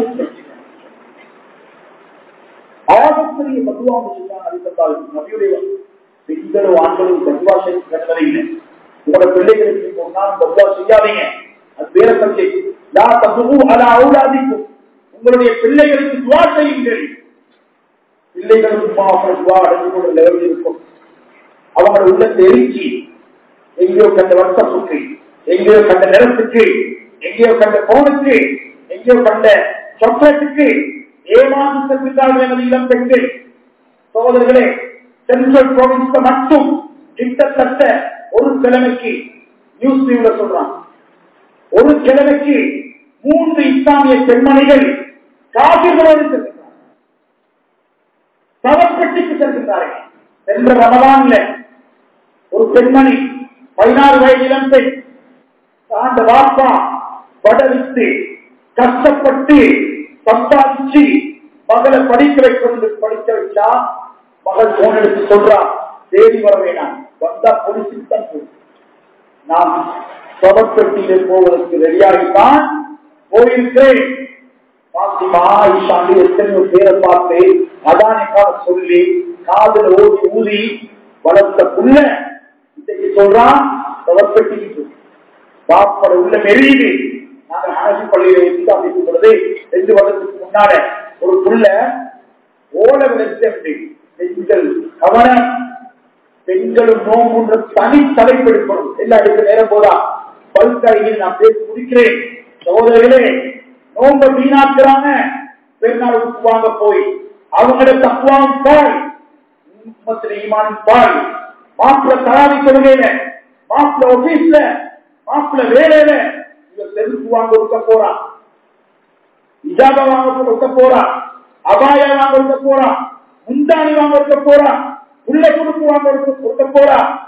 ஆபத்திரிய பதுவாக சொன்னாங்க. நபியுடைய பெண்களும் ஆண்களும் பதுவா செய்ய இல்லை. உங்களோட பிள்ளைகளுக்கு சொன்னால் பதுவா செய்யாதீங்க. அது வேற பற்றி உங்களுடைய பிள்ளைகளுக்கு துவா செய்யுங்கள். பிள்ளைகளுக்கு துவா அடைந்து கொண்ட லெவலில் இருக்கும். அவங்களோட உள்ள தெரிஞ்சு எங்கேயோ கண்ட வருஷத்துக்கு, எங்கேயோ கண்ட நிறத்துக்கு, எங்கேயோ கண்ட போனுக்கு, எங்கேயோ கண்ட சாக்லேட்டுக்கு ஏமாந்து சென்றார்கள் எனது இளம் பெண்கள். சகோதரர்களே, சென்ட்ரல் ப்ரோவின்ஸ்ல மட்டும் கிட்டத்தட்ட ஒரு கிழமைக்கு நியூஸ் நியூல சொல்றாங்க, ஒரு கிழமைக்கு மூன்று இஸ்லாமிய பெண்மணிகள் காபிர்களோடு செல்கின்றனர், சவப்பட்டிக்கு செல்கின்றார்கள். சென்ற ரமலான்ல ஒரு பெண்மணி பதினாறு வயது இளம் பெண் தாண்ட வாப்பா படவித்து கஷ்டப்பட்டு சம்பாதிச்சு மகளை படிக்க வைக்க படிக்க வச்சா மகள் போன் எடுத்து சொல்றா, தேடி வர வேணாம், வந்தா பொலிசுக்கு தான் போகும். நான் சவப்பட்டியிலே போவதற்கு ரெடியாகித்தான் போயிருக்கிறேன். பாத்திமா இஷாண்டி எத்தனையோ பேரை பார்த்து அதானிக்காக சொல்லி காதல ஓடி ஊதி வளர்த்த புள்ள இன்னைக்கு சொல்றான் சவப்பட்டிக்கு பாப்பட உள்ள மெரியுது. நாங்க அரசு பள்ளியில இருந்து அமைக்கும் பொழுது ரெண்டு வருடத்துக்கு முன்னால ஒரு புள்ள ஓட விளைச்ச பெண்கள் கவனம், பெண்களும் நோம்புன்ற தனி தலைப்பெடுக்கணும். எல்லா இடத்துல நேரம் போதா பல்காயில் நான் பேசி முடிக்கிறேன். சகோதரர்களே, நோம்ப வீணாக்குறாங்க. பெருநாள் வாங்க போய் அவங்களோட தக்குவான் பால், ஈமானின் பால், மாப்பிள்ள தராவி கொள்கையில, மாப்பிள்ள ஆபீஸ்ல, மாப்பிள்ள வேலையில செருப்பு வாங்க கொடுக்க போறான், இஜாபா வாங்க கொடுக்க போறான், அபாயா வாங்க கொடுக்க போறான், முந்தாணி வாங்க கொடுக்க போறான், உள்ள குடுப்பு வாங்க கொடுக்க போறான்.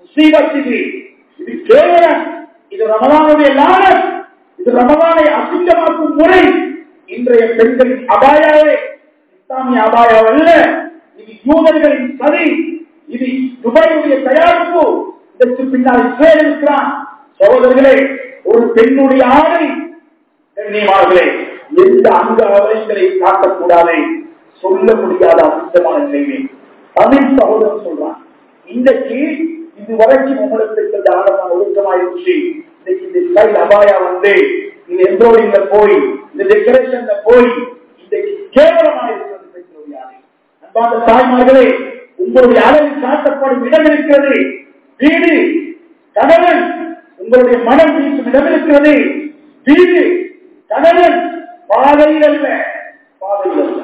முசீபத் இது, இது கேவலம், இது ரமலானுடைய லானத், இது ரமலானை அசிங்கமாக்கும் முறை. இன்றைய பெண்களின் அபாயாவே இஸ்லாமிய அபாயம் அல்ல, இது யூதர்களின் சதி, இது துபாயுடைய தயாரிப்பு. இதற்கு பின்னால் இஸ்ரேல் இருக்கிறான். சகோதரர்களே, ஒரு பெண்ணுடைய ஆடை கண்ணியமானவர்களே எந்த அங்க அவயங்களை காட்டக்கூடாது, சொல்ல முடியாத அசுத்தமான நிலைமை. தமிழ் சகோதரன் சொல்றான், இன்றைக்கு இதுவரைக்கும் உங்களுக்கு ஆழமான ஒழுக்கமாயிருச்சு, இன்னைக்கு இந்த ஸ்டைல் அபாயா வந்து இது எம்ப்ராய்டிங்ல போய் இந்த டெக்கரேஷன்ல போய் இன்றைக்கு கேவலமாக இருக்கிறது. அன்பார்ந்த தாய்மார்களே, உங்களுடைய அளவில் காட்டப்படும் இடம் இருக்கிறது, வீடு கணவன் உங்களுடைய மனம் வீசும் இடம் இருக்கிறது, வீடு கணவன் பாதையில் அல்ல, பாதையில் அல்ல.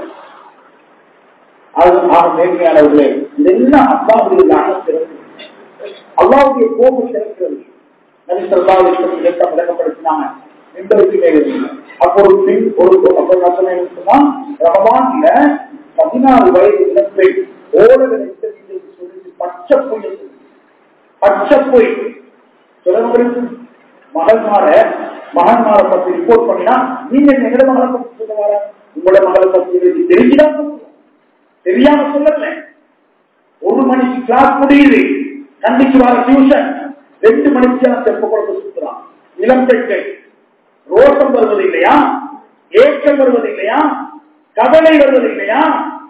அது ஆக மேன்மையானவர்களே, இதெல்லாம் அல்லாவுடைய ஞானம் திறக்கிறது, அல்லாவுடைய கோபம் திறக்கிறது. நபி ஸல்லல்லாஹு அலைஹி வஸல்லம் இதை விளக்கப்படுத்தினாங்க. எங்களுக்கு மேலே அப்போ ஒரு பின் ஒரு சொன்னா ரமலான்ல பதினாறு வயது இளம்பெண் ஓடலை சொல்லி பச்சை பொய் பச்சை பொய் சொல்லுங்களுக்கு மகன்மார மகன்மாரை பத்தி ரிப்போர்ட் பண்ணினா நீங்க எங்களோட மகளை பத்தி சொல்லுவார, உங்களோட மகளை பத்தி தெரிஞ்சுதான் தெரியாம சொல்லல. ஒரு மணிக்கு கிளாஸ் முடியுது, கண்டிக்கு வர டியூஷன் ரெண்டு மணிக்கு தெப்ப குழந்தை சுத்துறான். இளம்பெண்கள் ரோஷம் வருவது இல்லையா, ஏக்கம் வருவது இல்லையா, கவலை வருவது இல்லையா?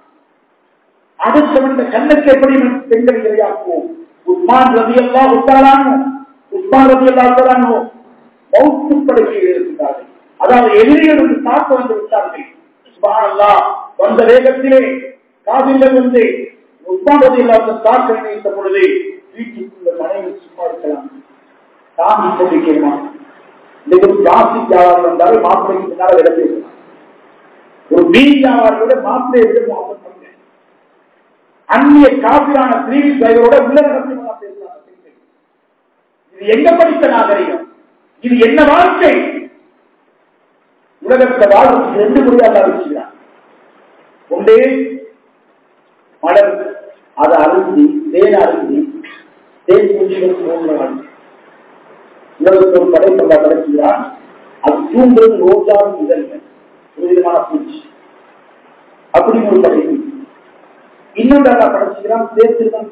அடுத்த கண்ணுக்கு எப்படி பெண்கள் இரையாக்குவோம்? உஸ்மான் ரலியல்லாஹு தஆலா உஸ்மான் ரலியல்லாஹு தஆலா மௌத்து படுக்கையில் இருக்கிறார்கள். அதாவது எதிரிகள் வந்து தாக்க வந்து விட்டார்கள். சுப்ஹானல்லாஹ், வந்த வேகத்திலே காதில் வந்து உஸ்மான் ரலியல்லாஹு தாக்க நினைத்த பொழுது வீட்டுக்குள்ள மனைவி சும்மா இருக்கலாம், தாங்கி கொண்டிருக்கிறமா. இன்னைக்கு பிளாஸ்டிக் வியாபாரம் வந்தாலும் மாப்பிளைக்கு பின்னால விட பேசலாம். ஒரு மீன் வியாபாரியோட மாப்பிளையை விட மாப்பிள அந்நிய காப்பிலான திரீவி டிரைவரோட உள்ள நடத்தி பேசலாம். இது எங்க படித்த நாகரிகம்? இது என்ன வாழ்க்கை? உலகத்தை வாழ்க்கை ரெண்டு முறையாக வச்சுக்கிறான். ஒன்றே மலர் அதை அருந்தி தேன அருந்தி தேன் பூச்சிகள் உலகத்தில் ஒரு கடை கொண்டா கிடைக்கிறான். அது தூங்குறது ரோஜாவும் இதழ்கள் ஒரு விதமான பூச்சி, அப்படி ஒரு கடை. இன்னொன்று படைச்சுக்கிறான் சேர்த்துதான்.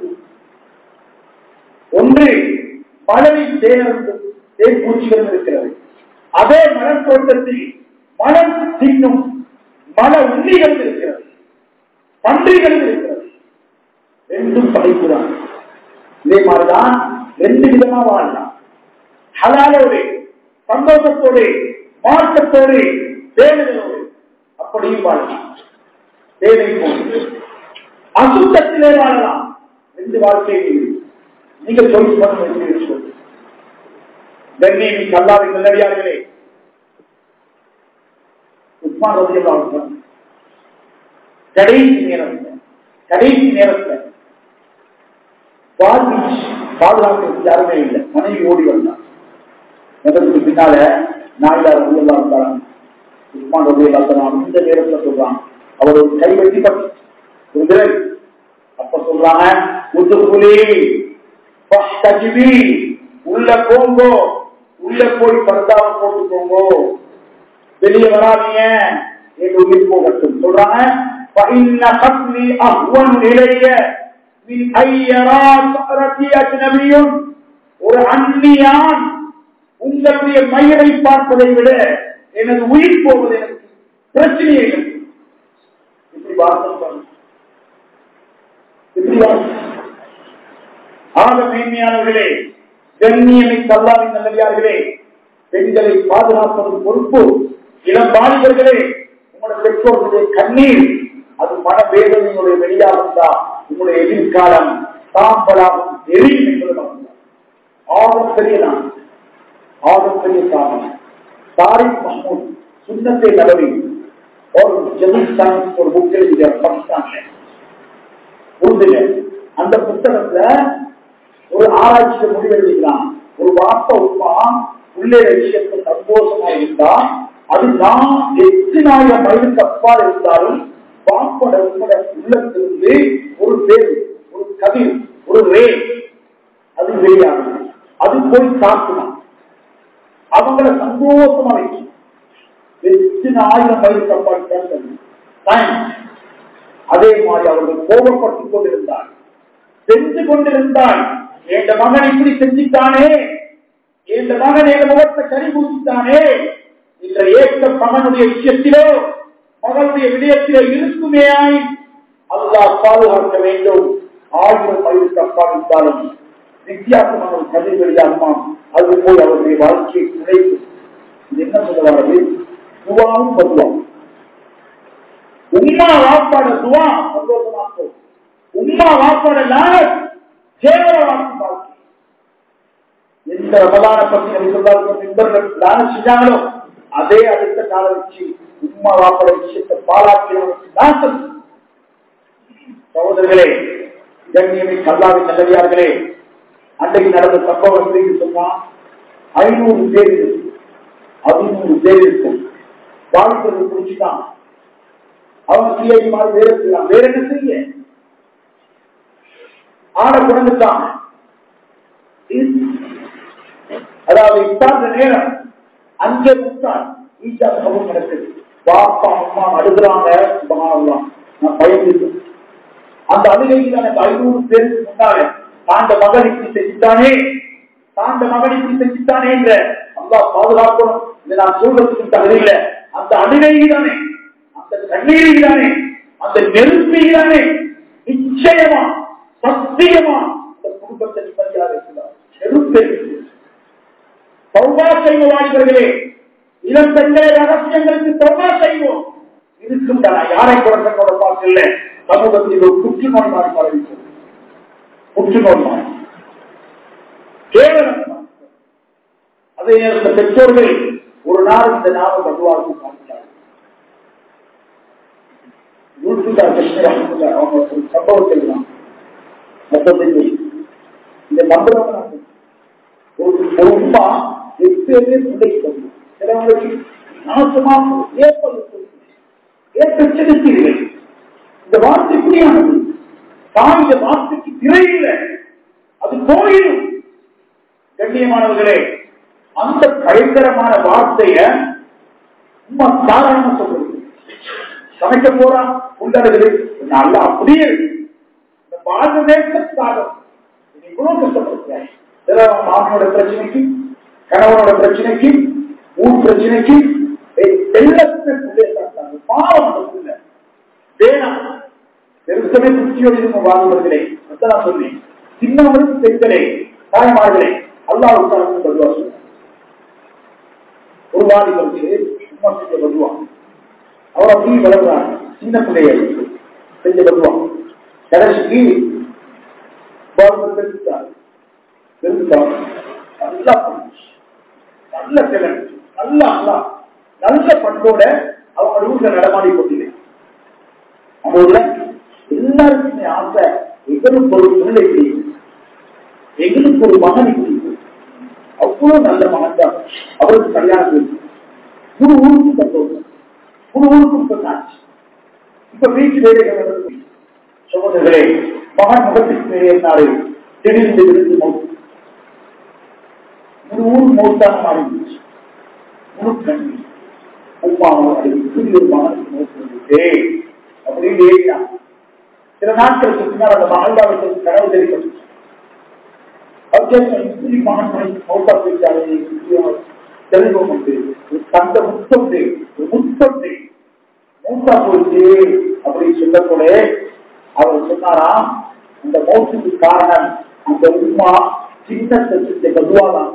ஒன்று மலரில் தேனரும் தேன் பூச்சிகளும் இருக்கிறது. அதே மலர் தோட்டத்தில் மலர் தின்னும் மல உண்ணிகள் இருக்கிறது, பன்றிகள் இருக்கிறது. ரெண்டும் படைப்புதான். இதே மாதிரிதான் ரெண்டு விதமா வாழலாம். ஹலாலோடு சந்தோஷத்தோடு மாற்றத்தோடு தேவைகளோடு அப்படியும் வாழலாம். தேவை போன்று அசுத்தத்திலே வாழலாம். ரெண்டு வாழ்க்கையில் நீங்கள் சொல்லிக் கொண்டு கண்ணியமிக்க அல்லாஹ்வின் நல்லடியார்களே, உஸ்மான் ரலியல்லாஹு அன்ஹு கடைசி நேரத்தில் கடைசி நேரத்தில் பாதுகாப்பு யாருமே இல்லை, மனைவி ஓடி வந்தான். அதற்கு பின்னால நாயிலார் ரலியல்லாஹு அன்ஹு உஸ்மான் ரலியல்லாஹு அன்ஹு இந்த நேரத்தில் சொல்றான், அவர் ஒரு கை வெட்டிப்பட்டு ஒரு விரல். அப்ப சொல்றாங்க, உள்ள போங்கோ, உள்ள போய் பர்தாவை போட்டுக்கோங்கோ, வெளியே வராதீங்க, எங்க உயிர் போகட்டும் சொல்றாங்க. ஒரு அந்நியான் உங்களுடைய மயிரை பார்ப்பதை விட எனது உயிர் போவது எனக்கு பிரச்சனையே இல்லை. இப்படி வார்த்தை இப்படி ஆக மேன்மையானவர்களே, கண்ணியமிக்க அல்லாஹ்வின் நல்லடியார்களே, பெண்களை பாதுகாப்பது பொறுப்பு. இளம் வாலிபர்களே, உங்களுடைய பெற்றோர்களுடைய கண்ணீர் அது மன வேதனையுடைய வெளியாகுதா, உங்களுடைய எதிர்காலம் சாம்பலாகும் எரியும் என்பது ஆகப்பெரியதான். ஆகப்பெரிய காரணம் தாரிக் மஹ்மூத் சுன்னத்தை நலவி ஒரு ஜெமிஸ்தான் ஒரு புக் எழுதிய பாகிஸ்தான்ல உருதுல. அந்த புத்தகத்துல ஒரு ஆராய்ச்சியை முடிவெடுக்கிறான். ஒரு வாப்ப உமா உள்ளே விஷயத்தை சந்தோஷமா இருந்தா அது நான் எத்தனாயிரம் மைலுக்கு அப்பால் இருந்தாலும் வாப்போட உள்ளத்திலிருந்து ஒரு பேர், ஒரு கதிர், ஒரு ரே அது வெளியாகும். அது போய் தாக்குமா, அவங்கள சந்தோஷமா வைக்கும். எத்தனை ஆயிரம் வயது சம்பாதித்தார். அதே மாதிரி அவர்கள் கோபப்பட்டுக் கொண்டிருந்தார், செஞ்சு கொண்டிருந்தார். என் மகன் இப்படி செஞ்சுட்டானே, என் மகன் என் முகத்தை கறி குடித்தானே என்ற ஏற்ற மகனுடைய விஷயத்திலோ மகனுடைய விடயத்திலோ இருக்குமே, அல்லாஹ் பாதுகாக்க வேண்டும். ஆயிரம் வயது சம்பாதித்தாலும் வித்தியாசமான கதிர் வெளியாகுமா, அது போய் அவருடைய வாழ்க்கையை குறைக்கும். இது என்ன சொல்லுவாரு? துவாவும் பதுவாவும். உம்மா வாப்பாட துவா சந்தோஷமாக்கும், உம்மா வாப்பாட லானத் கேவலமாக்கும் வாழ்க்கை. எந்த ரமலான பத்தி நம்ம சொல்லார்கள் லானத் செஞ்சாங்களோ அதே அடுத்த கால வச்சு உம்மா வாப்பாட விஷயத்தை பாலாக்கினவருக்கு நாசம். சகோதரர்களே, கண்ணியமை கல்லாவின் நல்லவியார்களே, அன்றைக்கு நடந்த சம்பவத்தை சொன்னா ஐநூறு பேர் இருக்கும், பதினூறு பேர் இருக்கும். வாழ்க்கை குடிச்சுட்டான். அவங்க சிஐ மாதிரி வேற செய்யலாம், வேற என்ன செய்ய ஆட குழந்தைட்டாங்க. அதாவது இப்பாந்த நேரம் அங்கே முட்டாள் ஈச்சா சமூகம் நடக்குது. பாப்பா அம்மா அழுகுறாங்க. நான் பயந்து அந்த அழுகையில் எனக்கு ஐநூறு பேருக்கு முன்னால தாண்ட மகன் இப்படி செஞ்சுட்டானே, தாண்ட மகன் இப்படி செஞ்சுட்டானே என்ற அல்லாஹ் பாதுகாக்கணும். இதை நான் சொல்றதுக்கு தகுதியில்ல. அந்த அழுகையிலானே, அந்த கண்ணீரிலானே, அந்த நெருப்பிலானே நிச்சயமா சத்தியமா அந்த குடும்பத்தை நிம்மதியாக இருக்கிறார். நெருப்பை தௌபா செய்வோம். வாலிபர்களே, இளம் பெண்களை ரகசியங்களுக்கு தௌபா செய்வோம். இருக்கின்றன யாரை குழந்தைகளோட பார்க்கல. சமூகத்தில் ஒரு புற்றுநோய் மாறி பரவி, புற்றுநோய் மாறி கேவலம். அதே நேரத்தில் பெற்றோர்கள் ஒரு நாள் இந்த நாம பதுவாக பார்க்கிறார்கள். அவங்க ஒரு சம்பவம் செய்யலாம். இந்த நம்புறவங்க ஒரு உமா எட்டு பிள்ளைக்கு சிலவங்களுக்கு நாசமா ஏற்படுத்த ஏற்படுத்தீர்கள். இந்த வார்த்தை இப்படியானது. தாய் வார்த்தைக்கு திரையில்லை, அது கோயிலும். கண்ணியமானவர்களே, அந்த பயங்கரமான வார்த்தைய உமா சாதாரண சொல்றது. சமைக்க போறா உள்ளது நல்லா அப்படியே இந்த வாழ்வே கஷ்டம். இவ்வளவு கஷ்டப்படுத்த மாமனோட பிரச்சனைக்கு, கணவனோட பிரச்சனைக்கு, ஊர் பிரச்சனைக்கு எல்லாத்துமே பாவம் இல்லை. வேணாம் பெருசமே குச்சியோடு இருக்கும் வாழ்வர்களே. அதான் சொன்னேன், சின்னவர்களுக்கு பெண்களே, தாய்மார்களே, அல்லாஹ்வுக்கு பதுவா சொல்ல. ஒரு வாலிபருக்கு சும்மா செஞ்ச பதுவா, அவர் அப்படி வளர்றாங்க. சின்ன பிள்ளைய செஞ்ச பதுவா கடைசிக்கு பெருத்தார் பெருத்தார் நல்லா நல்ல கிழமை நல்ல அல்லா நல்ல பண்போட அவங்க ஊர்ல நடமாடி கொண்டிருக்க. அவங்க ஊர்ல எல்லாருக்குமே ஆசை, எங்களுக்கு ஒரு பிள்ளை இப்படி, எங்களுக்கு ஒரு மகன் இப்படி, அவ்வளவு நல்ல மகன் தான். அவருக்கு கல்யாணம் ஒரு ஊருக்கு சந்தோஷம், ஒரு ஊருக்கும் சொன்னாச்சு. இப்ப வீட்டு வேலைகள் சகோதரர்களே, மகன் முகத்துக்கு நிறைய திடீர்ந்து விழுந்து மௌத்து, ஒரு ஊர் மௌத்தாக மாறிடுச்சு. முழு கண்ணி ஒரு மகனுக்கு மௌத்து வந்துட்டே அப்படின்னு ஏறினான். சில நாட்கள் சுற்றினால் அந்த மகள்வாவுக்கு கடவுள் தெரிவிக்கப்பட்டு இப்படி மகன் மௌத்தா போயிட்டாரு. தெளிவம் உண்டு, ஒரு தந்த முத்தொண்டு, ஒரு முத்தொண்டு மௌத்தா போயிட்டு அப்படின்னு சொல்லக்கூட அவர் சொன்னாராம், அந்த மௌத்துக்கு காரணம் அந்த உமா சின்னத்தை செஞ்ச பதுவாதான்.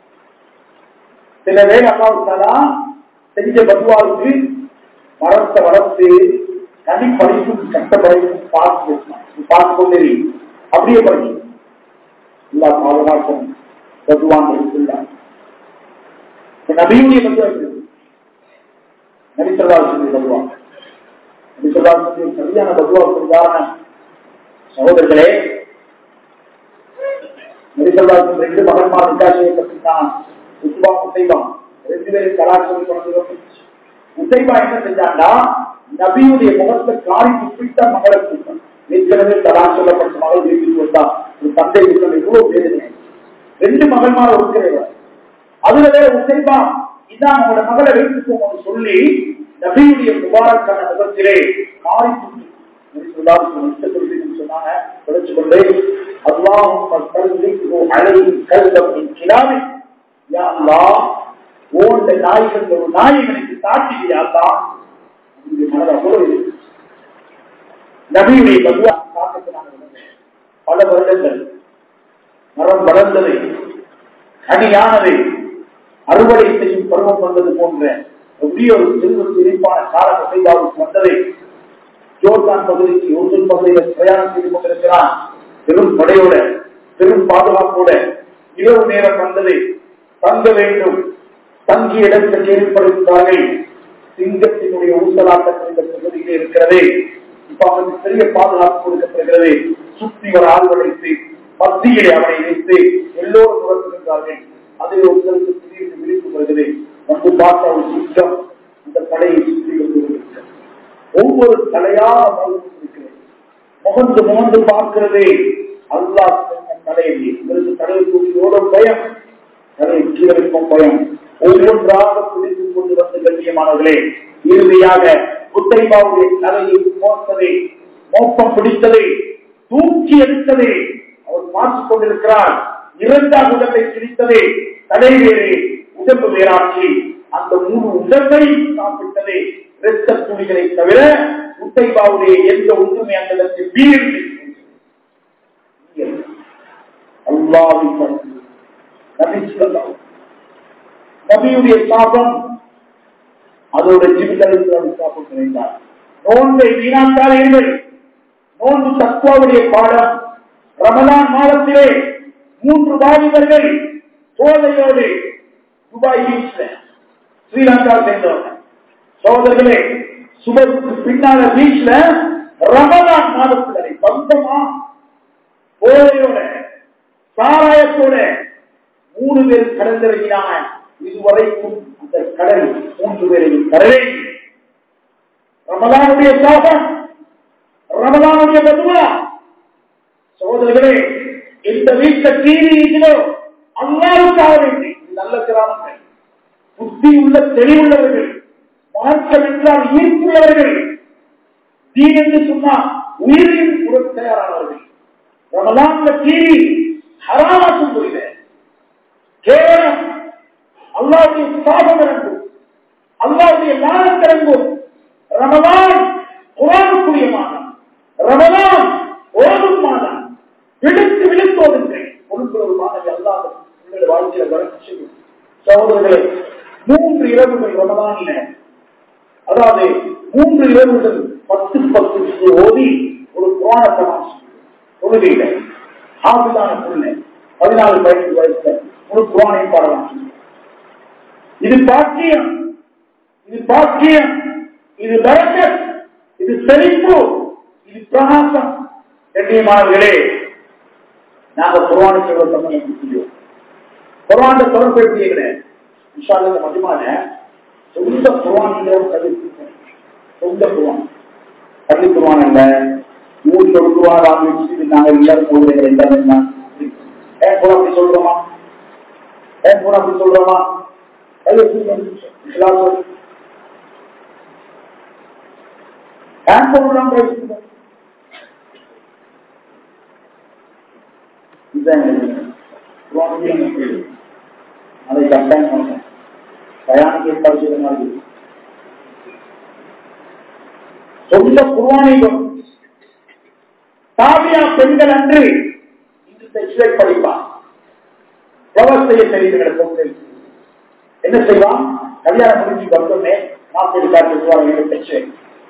சில வேலை அப்பாவுக்காரா செஞ்ச பதுவாவுக்கு மரத்தை வளர்த்து தனி படிப்பும் கட்ட படிப்பும் பார்த்து பார்த்து கொண்டே அப்படியே படிக்கும். எல்லா பாதுகாப்பும் பதுவாங்க இருக்குல்ல. நபியுடைய பதுவா இருக்கு, நபிசல்லா சொல்லி பதுவா, நபிசல்லா சொல்லி சரியான பதுவாவுக்கு உதாரணம் சகோதரர்களே. நபிசல்லா சொல்லி ரெண்டு மகன்மார் நிக்காசியை பற்றினான். உத்பா உசைபா ரெண்டு பேரும் கலாச்சாரம் கொண்டு உசைபா என்ன செஞ்சாண்டா, நபியுடைய முகத்தை காரி துப்பிட்ட மகளை கொடுத்தான். ஏற்கனவே கலா சொல்லப்பட்ட மகள் வீட்டுக்கு வந்தா ஒரு தந்தை இருக்கிற எவ்வளவு வேதனை. ரெண்டு மகள்மார இருக்கிறவர் அதுல வேற உசைபா இதான் உங்களோட மகளை வைத்துக்கோங்க சொல்லி நபியுடைய முபாரக்கான முகத்திலே மாறி சொன்னாங்க. படிச்சு கொண்டே அல்லாஹும் ஓண்ட நாய்கள் ஒரு நாயகனுக்கு சாட்சியா நபியுடைய பதுவா பல வருடங்கள் மரம் வளர்ந்ததை கனியானதை அறுவடை செய்யும் பருவம் வந்தது போன்ற பெரிய ஒரு செல்வ சிரிப்பான காலம் செய்தாவுக்கு வந்ததை ஜோர்தான் பகுதிக்கு ஒரு பகுதியில் பிரயாணம் செய்து கொண்டிருக்கிறான். பெரும் படையோட பெரும் பாதுகாப்போட இரவு நேரம் வந்ததை தங்க வேண்டும். தங்கிய இடத்தில் ஏற்படுத்தார்கள். சிங்கத்தினுடைய ஊசலாட்டம் இந்த பகுதியிலே இருக்கிறது. இப்ப அவனுக்கு பெரிய பாதுகாப்பு கொடுக்கப்படுகிறது. சுற்றி ஒரு ஆள் வளைத்து மத்தியிலே அவனை வைத்து எல்லோரும் உணர்ந்திருந்தார்கள். அதில் ஒருத்தருக்கு திடீர்னு விழிப்பு வருகிறது. வந்து பார்த்த ஒரு சிங்கம் இந்த படையை சுற்றி கொண்டிருக்கிறது. ஒவ்வொரு தலையாக இருக்கிறது. முகந்து முகந்து பார்க்கிறது. அல்லாஹ் தலையை இவருக்கு தலையை தூக்கியோட பயம், தலையை கீழக்கும் பயம். ஒவ்வொன்றாக பிடித்துக் கொண்டு வந்து கண்ணியமானவர்களே இறுதியாக குத்தைபாவுடைய தலையை மோசதை மோப்பம் பிடித்ததை தூக்கி எடுத்ததை அவர் பார்த்துக் கொண்டிருக்கிறார். இரண்டாம் உடம்பை கிழித்ததே தலை வேறு உடம்பு வேறாட்சி அந்த மூணு உடம்பை சாப்பிட்டதே இரத்த துணிகளை தவிர குத்தைபாவுடைய எந்த ஒன்றுமே அந்த இடத்தில் வீடு அல்லாஹ்வின் நபியுடைய சாபம் அதோட ஜீவிதத்தில் சாபம் கிடைத்தார். நோன்பை வீணாக்காதீர்கள். நோன்பு தக்வாவுடைய பாடம். ரமலான் மாதத்திலே மூன்று வாலிபர்கள் சோதனையோடு துபாய் பீச்ல ஸ்ரீலங்கா சேர்ந்தவர்கள் சோதர்களே சுபத்துக்கு பின்னால பீச்ல ரமலான் மாதத்திலே பந்தமா போதையோட சாராயத்தோட மூணு பேர் கடந்திறங்கினாங்க. இதுவரைக்கும் அந்த கடல் மூன்று பேரையும் கடலை ரமலானுடைய சாபம், ரமலானுடைய பதுவா. சோதர்களே இந்த வீட்டில் தீனி இருக்கிறோ அல்லாவுக்காக வேண்டி நல்ல கிராமங்கள் புத்தி உள்ள தெளிவுள்ளவர்கள் மார்க்கம் என்றால் ஈர்ப்புள்ளவர்கள் தீன் என்று சொன்னால் உயிரின் உடல் தயாரானவர்கள் ரமலான்ல தீனி ஹராமாக்கும் புரியுது. கேவலம் அல்லாவுடைய சாபம் இறங்கும், அல்லாவுடைய லானத் இறங்கும். ரமலான் குர்ஆனுக்குரிய மாதம், ரமலான் ஓதும் மாதம். விடுத்து விடுத்தோதுங்கள் ஒன்று ஒரு மாதம் அல்லாஹ் உங்களுடைய வாழ்க்கையில வளர்ச்சி செய்யும். சகோதரர்களே மூன்று இரவுகள் ரமலான்ல அதாவது மூன்று இரவுகள் பத்து பத்து ஓதி ஒரு குர்ஆனை தொழுகையில ஆபிதான பொருள் பதினாலு வயசு வயசுல ஒரு குர்ஆனை பாடலாம். இது பாக்கியம், இது பாக்கியம், இது பரக்கத், இது செழிப்பு, இது பிரகாசம். கண்ணியமானவர்களே நாங்க குர்ஆனை சொல்ல குர்ஆனை தொடர்படுத்திய விஷால மதிமான சொந்த குர்ஆனில சொந்த குர்ஆன் பள்ளி குர்ஆன் அல்ல ஊர் கொடுக்குவாங்க வாங்கி வச்சு நாங்க எல்லாரும் சொல்றேன் எல்லாரும் ஏன் கூட அப்படி சொல்றோமா ஏன் கூட அப்படி சொல்றோமா அதை கட்டாயம் பண்ணேன் தயாரிக்க ஏற்பாடு மாதிரி சொந்த குர்ஆனையும் தாபியா பெண்கள் அன்று இந்த படிப்பான் விவசாய தெரிந்து என்ன செய்வான் கல்யாணம் முடிஞ்சு வந்தோடனே மாப்பிள்ளை காட்டு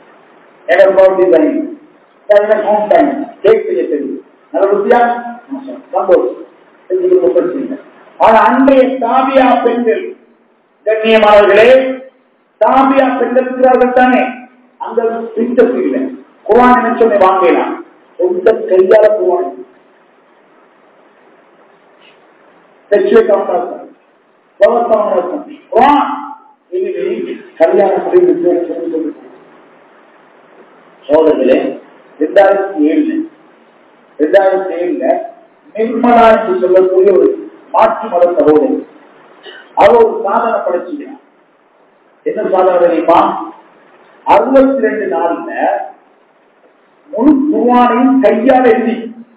கேக் செய்ய தெரியும் நல்ல ருசியா சந்தோஷம். ஆனா அன்றைய தாபியா பெண்கள் கண்ணியமானவர்களே தாபியா பெண்கள் இருக்கிறார்கள் தானே அந்த பிரின்சஸ் இல்லை குர்ஆன் என்ன சொன்ன வாங்கலாம் சொந்த கையால குர்ஆன் கல்யாணம் சோதர்களே இரண்டாயிரத்தி ஏழுல இரண்டாயிரத்தி ஏழுல நிர்மலா என்று சொல்லக்கூடிய ஒரு மாற்று மத சகோதரி. அவர் ஒரு சாதனை படைச்சுக்கிறார். என்ன சாதனை தெரியுமா? அறுபத்தி ரெண்டு நாள்ல முழு குர்ஆனையும் கையால் எழுதி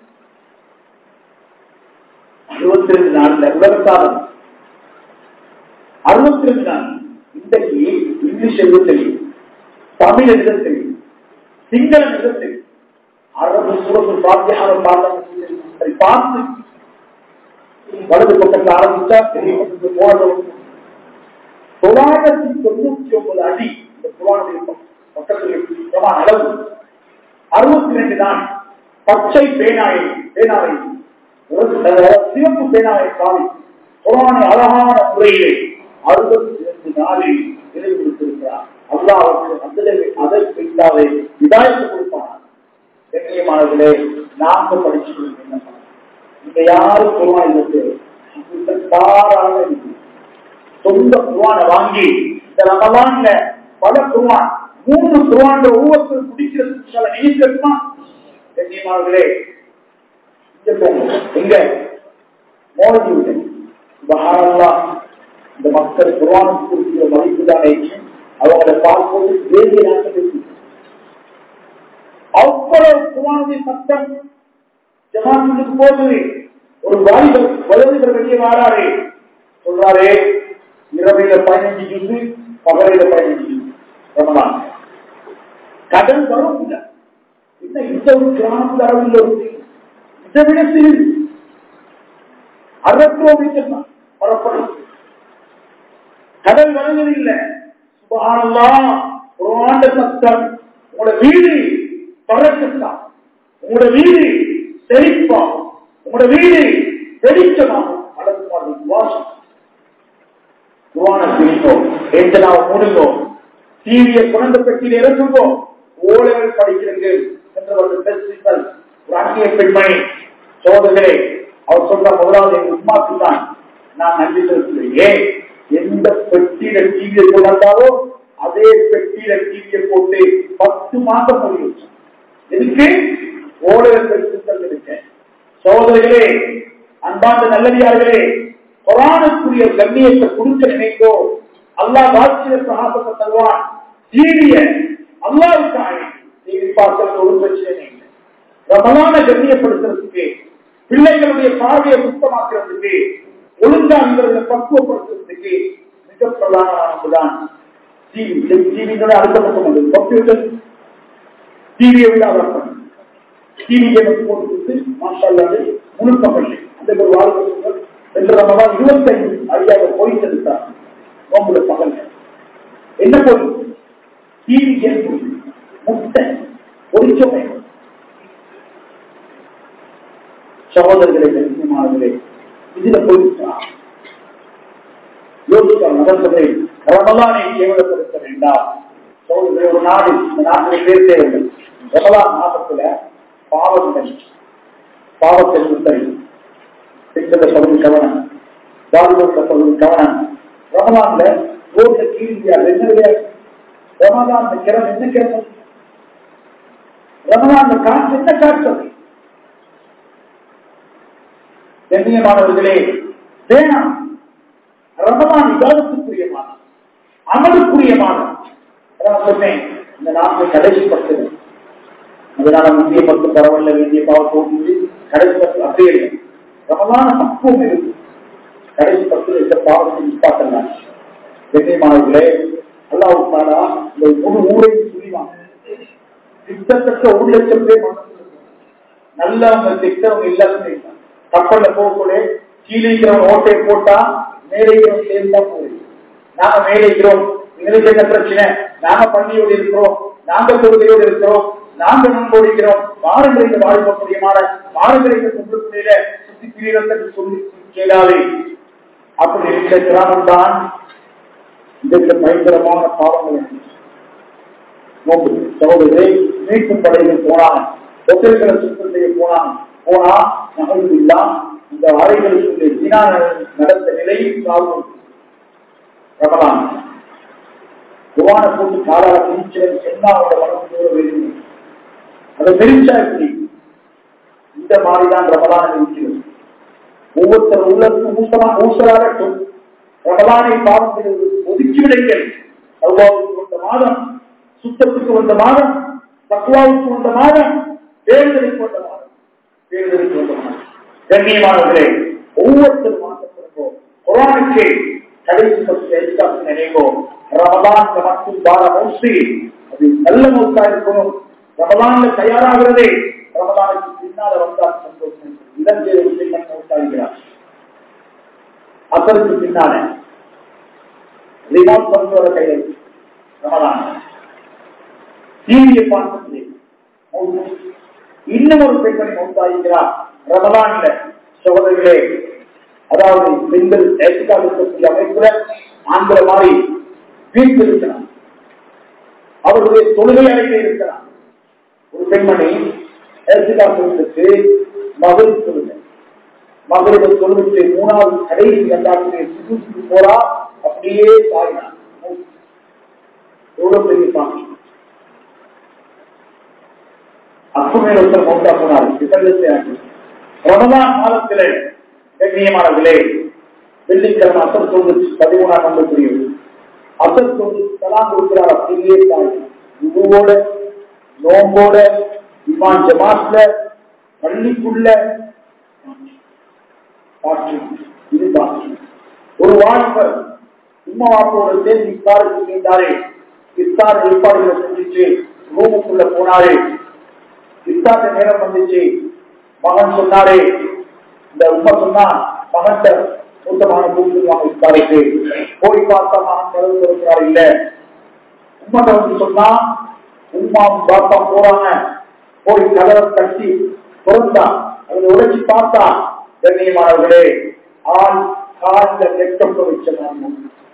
அறுபத்தி ரெண்டு நாள்ல உலக சாதனை. அறுபத்தி ரெண்டு நாள் இன்றைக்கு இங்கிலீஷ் எழுத தெரியும், தமிழ் எழுத தெரியும், சிங்களம் எழுத தெரியும், அரபு சூரத்து பாத்தியாக பார்த்து வலது பக்கத்தில் ஆரம்பிச்சா தெரியும். தொள்ளாயிரத்தி தொண்ணூத்தி ஒன்பது அடி இந்த குர்ஆனுடைய பக்கத்தில் அளவு. அறுபத்தி ரெண்டு நாள் பச்சை பேனாயை பேனாவை சிவப்பு பேனாவை காவி குர்ஆனை அழகான முறையிலே அறுபத்தி இரண்டு நாளில் இதை கொடுத்திருக்கிறார். அல்லாஹ் அவருக்கு அதை பிடித்தாவே இதாயத்தை கொடுப்பார். கண்ணியமானவர்களே, நாங்க படிச்சு இங்க யாரும் குர்ஆன் தாராள சொந்த குர்ஆனை வாங்கி இந்த ரமலான்ல பல குர்ஆன் மூன்று குர்ஆன் ஒவ்வொருத்தரும் குடிக்கிறதுக்கு நீக்கமா. கண்ணியமானவர்களே, எங்க மோதி இந்த மக்கள் குர்ஆனுக்கு கொடுக்கிற மதிப்பு தானே அவங்களை பார்ப்பது வேண்டிய நாட்கள். அவ்வளவு குர்ஆனுடைய சத்தம் ஜமாத்துக்கு போகுது. ஒரு வாலிபர் வயதுகள் வெளியே வாராரு, சொல்றாரு இரவில பதினஞ்சு ஜூசு பகலையில பதினஞ்சு ஜூசு ரமலான் கடன் வரும் இல்லை. என்ன இந்த ஒரு கிராமத்தில் அளவில் ஒரு இதை விட சிறிது அறுபத்தி பரப்படும் கடல் வருவது இல்லை. சுப்ஹானல்லாஹ், குர்ஆன் சத்தம் உங்களோட வீடு பறக்கத்தான், உங்களோட வீடு செழிப்பா, உங்களோட வீடு வெளிச்சமாகும். அழகு வாசம் குர்ஆனை பிடிக்கும், எத்தனாவ மூடுங்கோம், டிவியை குழந்தை பெட்டியில் இறக்குங்கோம். ஓலைகள் படிக்கிறது என்று ஒரு அந்நிய பெண்மணி சோதர்களே அவர் சொல்ற முதலாவது எங்க உமாக்கு தான் நான் நன்றி செலுத்துகிறேன். எந்த பெட்டியில டிவியை கொண்டாலோ அதே பெட்டியில டிவியை போட்டு பத்து மாசம் முடியும். எதுக்கு? ஓலைகள் படித்து இருக்கேன். சோதரிகளே, அன்பார்ந்த நல்லடியார்களே, குர்ஆனுக்குரிய கண்ணியத்தை கொடுக்க நினைத்தோ அல்லாஹ் வாக்கிய சகாபத்தை தருவான். டிவிய அல்லாஹ்வுக்காக டிவி பார்க்கிறது ஒரு பிரச்சனை இல்லை. ரமலானை கண்ணியப்படுத்துறதுக்கு, பிள்ளைகளுடைய பார்வையை சுத்தமாக்குறதுக்கு, ஒழுங்கா இவர்களை பக்குவப்படுத்துறதுக்கு மிக பிரதானமானதுதான் டிவி. டிவியோட அடுத்த பக்கம் வந்து கம்ப்யூட்டர் டிவியை விட அவர் டிவி கேம் போட்டு மாஷால்லாஹ் முழு பகல் அந்த ஒரு வாழ்க்கை ரெண்டு ரமலான் இருபத்தைந்து ஐயாக போய் செலுத்தார். உங்களோட பகல் என்ன போய் டிவி கேம் முட்டை ஒடிச்சோமே. சகோதரர்களை முக்கியமானவர்களே, இதுல போயிருக்கிறார். யோசித்தார் நபர்களை ரமலானை கேவலப்படுத்த வேண்டாம். சகோதரர்களை, ஒரு நாடு இந்த நாட்டில் பேர் தேவையில்லை. ரமலான் மாதத்துல பாவங்கள் பாவத்தை சுத்தல் பெண்களை பகுதி கவனம், வாலிபர்களை பகுதி கவனம். ரமலான்ல ரோட்ல கீழியா என்ன கிடையாது. ரமலான் கிழமை என்ன கிழமை, ரமலான் காற்று என்ன காற்று. கண்ணியமானவர்களே, வேணாம். ரமலான் விவாதத்துக்குரிய மாதம், அமலுக்குரிய மாதம். அதான் சொன்னேன், இந்த நாட்டை கடைசி பட்டது. அதனால முந்தைய பத்து பரவாயில்ல, வேண்டிய பாவத்தோடு கடைசி பத்து அப்படியே இல்லை. ரமலான பக்குவம் இருக்கு. கடைசி பத்து எந்த பாவத்தை நிப்பாட்டலாம். கண்ணியமானவர்களே, அல்லாஹ்வுத்தாலா இந்த முழு ஊரையும் சொல்லிவாங்க. கிட்டத்தட்ட ஒரு லட்சம் பேர் நல்லவங்க திட்டவங்க எல்லாருமே கப்பல்ல போகக்கூட கீழே இருக்கிறவங்க ஓட்டையை போட்டா மேலே இருக்கிறவங்க சேர்ந்தா போகுது. நாங்க மேலே இருக்கிறோம், எங்களுக்கு என்ன பிரச்சனை, நாங்க பள்ளியோடு இருக்கிறோம், நாங்க தொழுகையோடு இருக்கிறோம், நாங்க நம்போடு இருக்கிறோம், வாரங்களை இந்த வாழ்க்கக்கூடியமான வாரங்களை இந்த கும்பலுக்குள்ள சுத்தி பிரிவத்தை சொல்லி கேளாதே. அப்படி இருக்கிற கிராமம் தான் இதற்கு பயங்கரமான பாவங்கள். சகோதரரை மீட்பு படைகள் போனாங்க, ஒத்தல்களை சுத்தம் செய்ய போனாங்க. போனா நகர்வு இல்லா இந்த அறைகளுக்கு தினா நடந்த நிலையில் சாகும். ரமலான் குர்ஆனை போட்டு காலால பிரிச்சல் சொன்னா அவங்க மனசு வேண்டும். அதை பிரிச்சா எப்படி இந்த மாதிரிதான் ரமலான் இருக்கிறது. ஒவ்வொருத்தர் உள்ளத்துக்கும் ஊசமா ஊசலாகட்டும். ரமலானை பாவத்தில் ஒதுக்கிவிடுங்கள். அல்லாஹ்வுக்கு வந்த மாதம், சுத்தத்துக்கு வந்த மாதம், தக்வாவுக்கு வந்த மாதம், தேர்தலுக்கு வந்த மாதம், தேர்தலுக்கு வந்த மாதம். கண்ணியமானவர்களே, ஒவ்வொருத்தர் மாற்றப்படுவோம். குர்ஆனுக்கு கடைசி பற்றி எதிர்பார்த்து நினைவோம். ரமலான் மட்டும் பார மௌசி, அது நல்ல மௌத்தா இருக்கணும். ரமலான்ல தயாராகிறதே ரமலானுக்கு பின்னால வந்தால் சந்தோஷம். இளஞ்சேரி விஷயம் மௌத்தாகிறார். அதற்கு பின்னால ரிமோட் கண்ட்ரோல கையில் ரமலான் டிவியை பார்த்து இன்னும் ஒரு பெண்மணி மௌத்தாகிறார் ரமலான்ல. சகோதரர்களே, அதாவது பெண்கள் ஏற்றுக்காக இருக்கக்கூடிய அமைப்புல ஆண்கள மாதிரி வீட்டில் இருக்கிறார். அவருடைய தொழுகை அறையிலே இருக்கிறார். ஒரு பெண்மணி ஏற்றுக்காக மகள் தொழுகை மகளிரை தொழுவிட்டு மூணாவது கடைசி கண்டாக்குடைய சுற்றுக்கு போறா, அப்படியே சாயினார். எவ்வளவு பெரிய சாமி. அப்புமே ஒருத்தர் மௌத்தா போனார். ரமலான் மாதத்திலே கண்ணியமானவர்களே, வெள்ளிக்கிழமை அசர் தொகுதி பதிமூணாம் ஆண்டு புரியுது. அசர் தொகுதி தலாம் கொடுக்கிறார். அப்படியே சாயினார். குருவோட நோம்போட இமான் ஜமாத்ல பள்ளிக்குள்ள ஒரு வாலிபர் உம்மா வாப்போட சேர்ந்து இஃப்தாருக்கு சென்றாரே. இஃப்தார் ஏற்பாடுகளை செஞ்சிச்சு ரூமுக்குள்ள போனாரே. இஃப்தார் நேரம் வந்துச்சு. மகன் சொன்னாரே, இந்த உம்மா சொன்னா மகன் மூத்தமான கூப்பிடுவாங்க இஃப்தாருக்கு. போய் பார்த்தா மகன் கதவு திறக்கிறார். இல்ல, உம்மட்ட வந்து சொன்னா உம்மாவும் பாப்பா போறாங்க. போய் கதவை தட்டி திறந்தா, அதை உடைச்சி பார்த்தா, கண்ணியமானவர்களே, ஆள் காலில் நெட்டொப்ப வச்ச மாதிரி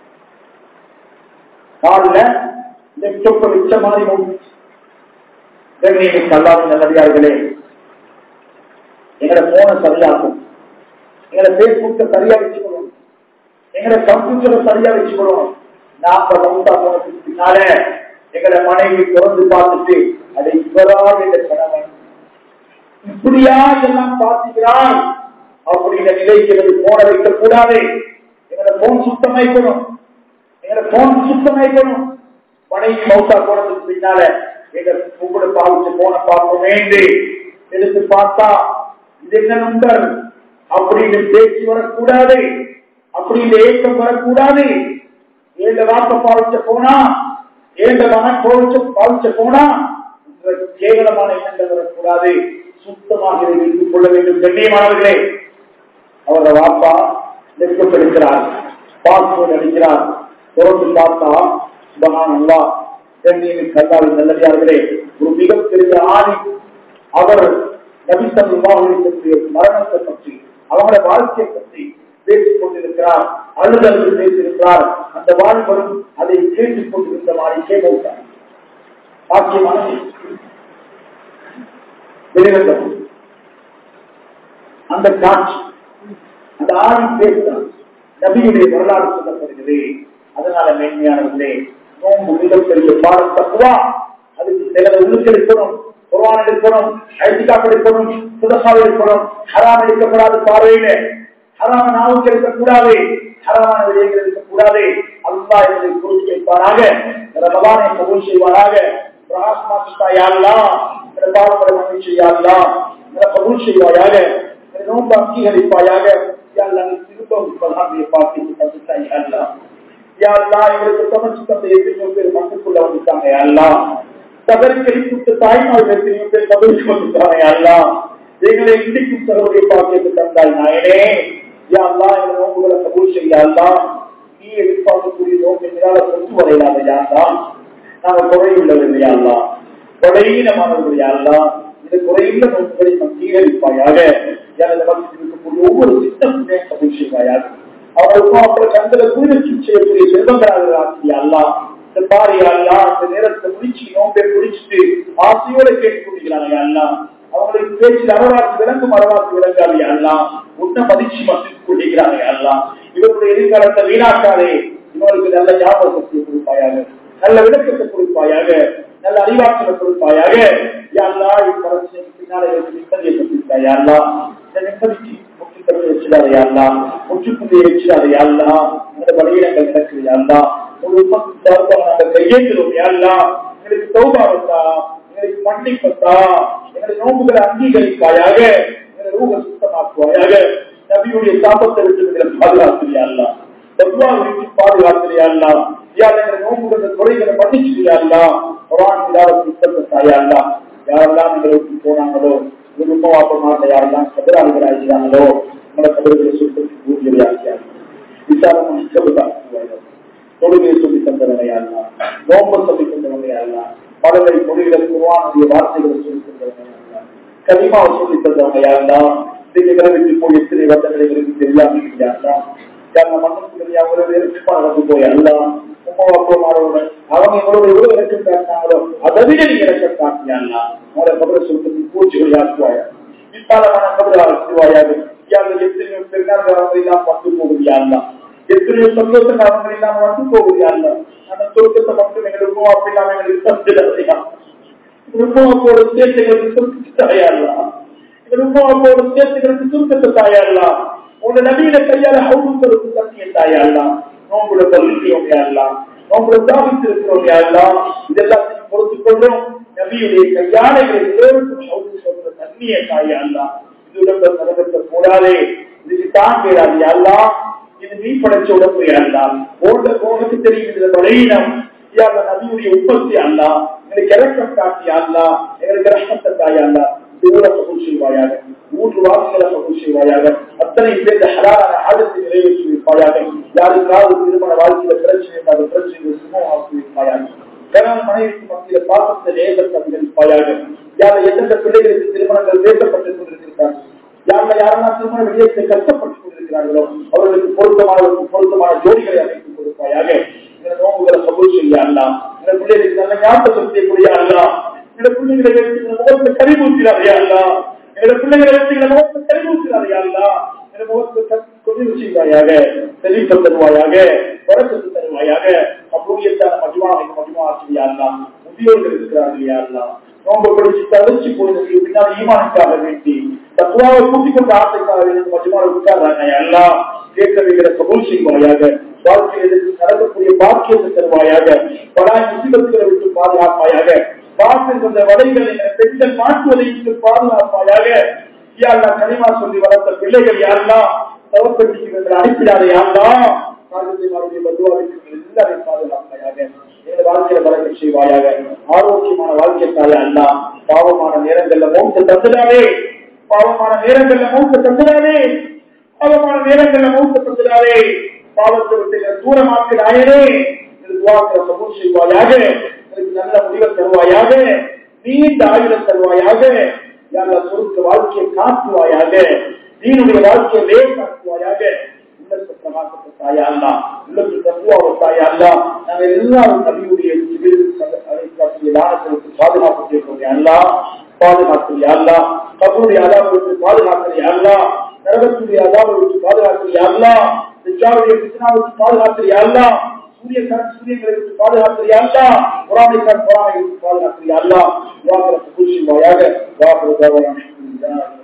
காலில் நெட்டொப்ப வச்ச மாதிரி கண்ணியமிக்க அல்லாஹ்வின் நல்லடியார்களே, எங்களை போன சரியாகும், எங்களை பேஸ்புக்கை சரியா வச்சுக்கணும், எங்களை கம்ப்யூட்டரை சரியா வச்சுக்கணும். நாம மௌத்தா போனதுக்கு பின்னால எங்களை மனைவி திறந்து பார்த்துட்டு அதை இவரா என்ற கணவன் இப்படியா எல்லாம் பார்த்துக்கிறார் அப்படிங்கிற நிலைக்கு போன வைக்க கூடாது. எங்களை போன் சுத்தமாய்க்கணும், எங்களை போன் சுத்தமாய்க்கணும். மனைவி மௌத்தா போனதுக்கு பின்னால எங்க உங்களை பாவிச்சு போன பார்க்க வேண்டி எடுத்து பார்த்தா இது என்ன நம்பர் அப்படின்னு பேச்சு வரக்கூடாது, அப்படின்னு ஏக்கம் வரக்கூடாது. ஏழு வார்த்தை பாவிச்ச போனா, ஏழு மகன் போவிச்ச பாவிச்ச போனா கேவலமான எண்ணங்கள் வரக்கூடாது. சுத்தமாக வைத்துக் கொள்ள வேண்டும். கண்ணியமானவர்களே, அவரோட வாப்பா நெருக்கம் எடுக்கிறார், பாஸ்போர்ட் அடிக்கிறார். தொடர்ந்து பார்த்தா சுபஹானல்லாஹ், கண்ணியமிக்க அல்லாஹ்வின் நல்லடியார்களே, ஒரு மிகப்பெரிய ஆணி அவர் நபி ஸல்லல்லாஹு அலைஹி வஸல்லம் மரணத்தை பற்றி, அவங்களோட வாழ்க்கையை பற்றி பேசிக் கொண்டிருக்கிறார், அழுதழுது பேசியிருக்கிறார். அந்த வாழ்வரும் அதை கேட்டுக் கொண்டிருந்த மாதிரி கேட்டார். ஆக்கியமான வெளிவந்தம் அந்த காட்சி, அந்த ஆணி பேசுகிறார். நபியுடைய வரலாறு சொல்லப்படுகிறது. அதனால மேன்மையானவர்களே, நோன்பு மிகப்பெரிய பாடம் தக்குவா. அதுக்கு சிலரை உள்ளுக்கு எடுக்கணும், குர்ஆன் எடுக்கணும், ஐதிகாப் எடுக்கணும், சுதகா எடுக்கணும். ஹராம் எடுக்கப்படாத பார்வையில, ஹராம நாவுக்கு எடுக்கக்கூடாது, ஹராமான விடயங்கள் எடுக்கக்கூடாது. அல்லாஹ் என்பதை குறித்து வைப்பாராக, ரமலானை கபூல் செய்வாராக. பாவங்களை மன்னிச்சு யா அல்லாஹ், கபூல் செய்வாயாக, நோன்பு அங்கீகரிப்பாயாக. திரும்பவும் பார்த்து யா அல்லாஹ், எங்களுக்கு சமைச்சு தந்த எத்தனையோ பேர் மண்ணுக்குள்ள வந்துட்டாங்க யா அல்லாஹ். தகரிக்கடிக்கு தாய்மார்கள் எத்தனையோ பேர் கபூல் வந்துட்டாங்க யா அல்லாஹ். எங்களை இன்றைக்கும் சகோதரிய பாக்கியத்தை தந்தாய் நாயனே. யா அல்லாஹ், எங்கள் நோம்புகளை கபூல் செய்ய அல்லாஹ். நீ எதிர்பார்க்கக்கூடிய நோம்பு எங்களால கொண்டு வரையிலாத யா அல்லாஹ். நாங்கள் குறையுள்ளது யா அல்லாஹ், குறையினமானவர்கள் யா அல்லாஹ். இந்த குறையுள்ள நோக்குகளை அங்கீகரிப்பாயாக. எனது மக்கள் இருக்கக்கூடிய ஒவ்வொரு சித்தமே கபூல் செய்வாயாக. அவர்களுக்கும் அவர்கள் கண்களை குளிர்ச்சி செய்யக்கூடிய செல்வங்களாக ஆக்கிய அல்லாஹ். இந்த பாரு யா அல்லாஹ், இந்த நேரத்தை முடிச்சு நோம்பை முடிச்சுட்டு ஆசையோட கேட்டுக்கொண்டிருக்கிறாங்க யா அல்லாஹ். அவங்களுக்கு பேச்சில் அறவாசி விளங்கும், அறவாசி விளங்காது யா அல்லாஹ். உன்ன மதிச்சு மசித்து கொண்டிருக்கிறாங்க யா அல்லாஹ். இவர்களுடைய எதிர்காலத்தை வீணாக்காதே. இவர்களுக்கு நல்ல ஞாபகத்தை கொடுப்பாயாக, நல்ல விளக்கத்தை கொடுப்பாயாக, நல்ல அறிவாற்றலை கொடுப்பாயாக. யா அல்லாஹ், இந்த அரசியலுக்கு பின்னாலே நிம்மதியை கொடுத்திருக்காய் யா அல்லாஹ். இந்த நிம்மதிக்கு முக்கிய வச்சிடாதையா, முற்றுப்புள்ளி வச்சிடாதையா, இந்த வழியிடங்கள் நடக்குதையா, ஒரு சார்பாக நாங்கள் கையேற்றுவோம் யாருலா, எங்களுக்கு சௌபாவத்தா, எங்களுக்கு மன்னிப்பத்தா, எங்களுடைய நோம்புகளை அங்கீகரிப்பாயாக, எங்களை ரூப சுத்தமாக்குவாயாக, நபியுடைய சாபத்தை விட்டு எங்களை பாதுகாத்துறியா, தத்வாவிற்கு பாதுகாத்துறியா, எங்களுடைய நோம்புகளை தொலைகளை மன்னிச்சுறியா, குர்ஆன் திலாவத் சுத்தத்தாயா, யாரெல்லாம் எங்களுக்கு போனாங்களோ ஒரு உபவாசமாக யாரெல்லாம் கபராளிகளாகிறாங்களோ நம்மளோட கபர்களை சுத்தத்தை பூஜையாக்கியாங்க, விசாரமான கபராக்குவார்கள், தொழுகையை சொல்லி தந்தவனையாளா, நோம்பை சொல்லி தந்தவனையாளா, மடலை மொழிகளை குர்ஆனுடைய வார்த்தைகளை சொல்லி தந்தவனையாளா, கலிமாவை சொல்லி தந்தவனையாளா, இன்றைக்கு கிளம்பிட்டு போய் எத்தனை வந்தங்களை எங்களுக்கு தெரியாமல் இல்லையாங்களா, மண்ணுக்கு அவங்களோட எரிப்பாக வந்து போய் அல்லா உமாவுடன் அவங்க எங்களோட எவ்வளவு இறக்கம் காட்டினாங்களோ அதை விட நீங்க இறக்கம் காட்டினா அவங்களோட கபரை சுருக்கத்தை பூச்சிகள் ஆக்குவாயா, விசாலமான கபரை ஆக்குவாயாக, எத்தனையோ பெருநாள் அவங்க இல்லாம வந்து போகுதியா, எத்தனையோ சந்தோஷம் அவங்க இல்லாம வந்து போகுதியா, அந்த சொர்க்கத்தை மட்டும் எங்களுக்கு அப்படி இல்லாம எங்களுக்கு சந்தியா, உமாவோட சேர்த்துகளுக்கு சுருக்கத்தை தாயாடலா, எங்க உமாவோட சேர்த்துகளுக்கு சுருக்கத்தை தாயாடலா, உங்க நவீன கையால ஹவுசுக்கு தண்ணியை தாயாடலாம், நோம்புல பள்ளியோடையாடலாம், நோம்புல தாவித்திருக்கிறோம் யாரெல்லாம் இதெல்லாத்தையும் பொறுத்துக் கொள்ளும், நபியுடைய கையால எல்லோருக்கும் ஹவுசு சொல்ற தண்ணியை தாயாடலாம், இது உடம்பு நடக்க கூடாதே, இதுக்கு தான் கேடாது யாரெல்லாம், இது நீ படைச்ச உடம்பு யாரெல்லாம், ஓட்ட போனது தெரியும் பலையினம் யார நபியுடைய உற்பத்தி அல்லா, எங்களுக்கு இறக்கம் காட்டி அல்லா, எங்களுக்கு ரஹ்மத்தை தாயாண்டா, ஊரை கபூல் செய்வாயாக, ஊற்று வாசிகளை கபூல் செய்வாயாக, அத்தனை பேர் ஹலாலான ஆதத்தை நிறைவேற்றி வைப்பாயாக, யாருக்காவது திருமண வாழ்க்கையில பிரச்சனை அந்த பிரச்சனைகளை சுமமாக்கி வைப்பாயாக, கணவன் மனைவிக்கு மத்தியில பாசத்தை நேரத்தை அதிகரிப்பாயாக, யாரை எந்தெந்த பிள்ளைகளுக்கு திருமணங்கள் பேசப்பட்டுக் கொண்டிருக்கிறார்கள், யாருல யாரெல்லாம் திருமண விடயத்தை கஷ்டப்பட்டுக் கொண்டிருக்கிறார்களோ அவர்களுக்கு பொருத்தமானவர்களுக்கு பொருத்தமான ஜோடிகளை அமைத்துக் கொடுப்பாயாக, இந்த நோம்புகளை கபூல் செய்யலாம், இந்த பிள்ளைகளுக்கு நல்ல ஞாபகம் செய்யக்கூடியலாம், இந்த பிள்ளைகளை வைத்து முகத்தை கரிமூக்கிறாரையா, என்னோட பிள்ளைகளை வைத்து முகத்தை கரிமூக்கிறாரையா, என் முகத்தை கொதிவு செய்வாயாக, தெளிப்பு தருவாயாக, வரக்கத்து தருவாயாக, அப்பூரியத்தான மஜ்மாவை மஜ்மா ஆசிரியாரா, முதியோர்கள் இருக்கிறார்கள் யாருலா, நோம்பு படிச்சு தவிர்த்து போனதுக்கு பின்னால் ஈமானுக்காக வேண்டி தத்துவாவை கூட்டிக் கொண்ட ஆசைக்காக வேண்டி மஜ்மாவை உட்கார்றாங்க எல்லாம் கேட்கவைகளை கபூல் செய்வாயாக, வாழ்க்கையில் நடக்கக்கூடிய பாக்கியத்தை தருவாயாக, பல முசிபத்துகளை விட்டு பாதுகாப்பாயாக, பாட்டில் கொண்ட வலைகளை பெண்கள் மாற்றுவதை பாதுகாப்பாயாக, யாரெல்லாம் கனிமா சொல்லி வளர்த்த பிள்ளைகள் யாரெல்லாம் தவப்பட்டிக்கு அனுப்பிடாத யாரெல்லாம் மறுபடியும் பதுவாவிற்கு எல்லாரையும் பாதுகாப்பாயாக, எங்கள் வாழ்க்கையில வளர்க்க செய்வாயாக, ஆரோக்கியமான வாழ்க்கை தாயா அல்லா, பாவமான நேரங்கள்ல மௌத்த தந்துடாதே, பாவமான நேரங்கள்ல மௌத்த தந்துடாதே, பாவமான நேரங்கள்ல மௌத்த தந்துடாதே, பாவத்தை விட்டு தூரமாக்கு நாயனே வாக்கிற சமூக செய்வாயாக, நல்ல முடிவை தருவாயாக, நீண்ட ஆயுதம் தருவாயாக, யார சொருக்க வாழ்க்கையை காட்டுவாயாக, நீனுடைய வாழ்க்கையை லேசாக்குவாயாக, உள்ளத்தை பிரகாசப்பட்டாயா அல்லா, உள்ளத்தில் தத்துவாவத்தாயா அல்லா, நாங்கள் எல்லாரும் நபியுடைய தானத்திற்கு பாதுகாப்பு கேட்கிறோம் அல்லா, பாதுகாக்கிறியா அல்லா, கபருடைய அதாபத்தை பாதுகாக்கிறியா அல்லா, நரகத்துடைய அதாபத்தை பாதுகாக்கிறியா அல்லா, விஜயாவுடைய கிருஷ்ணாவுக்கு பாதுகாக்கிறியா அல்லா, சூரிய சூரியங்களுக்கு பாதுகாக்கிறியா அல்லா, புறாமைக்கான் புறாமைகளுக்கு பாதுகாக்கிறியா அல்லா, வாக்கிற புகழ்ச்சிவாயாக வாக்குறுதி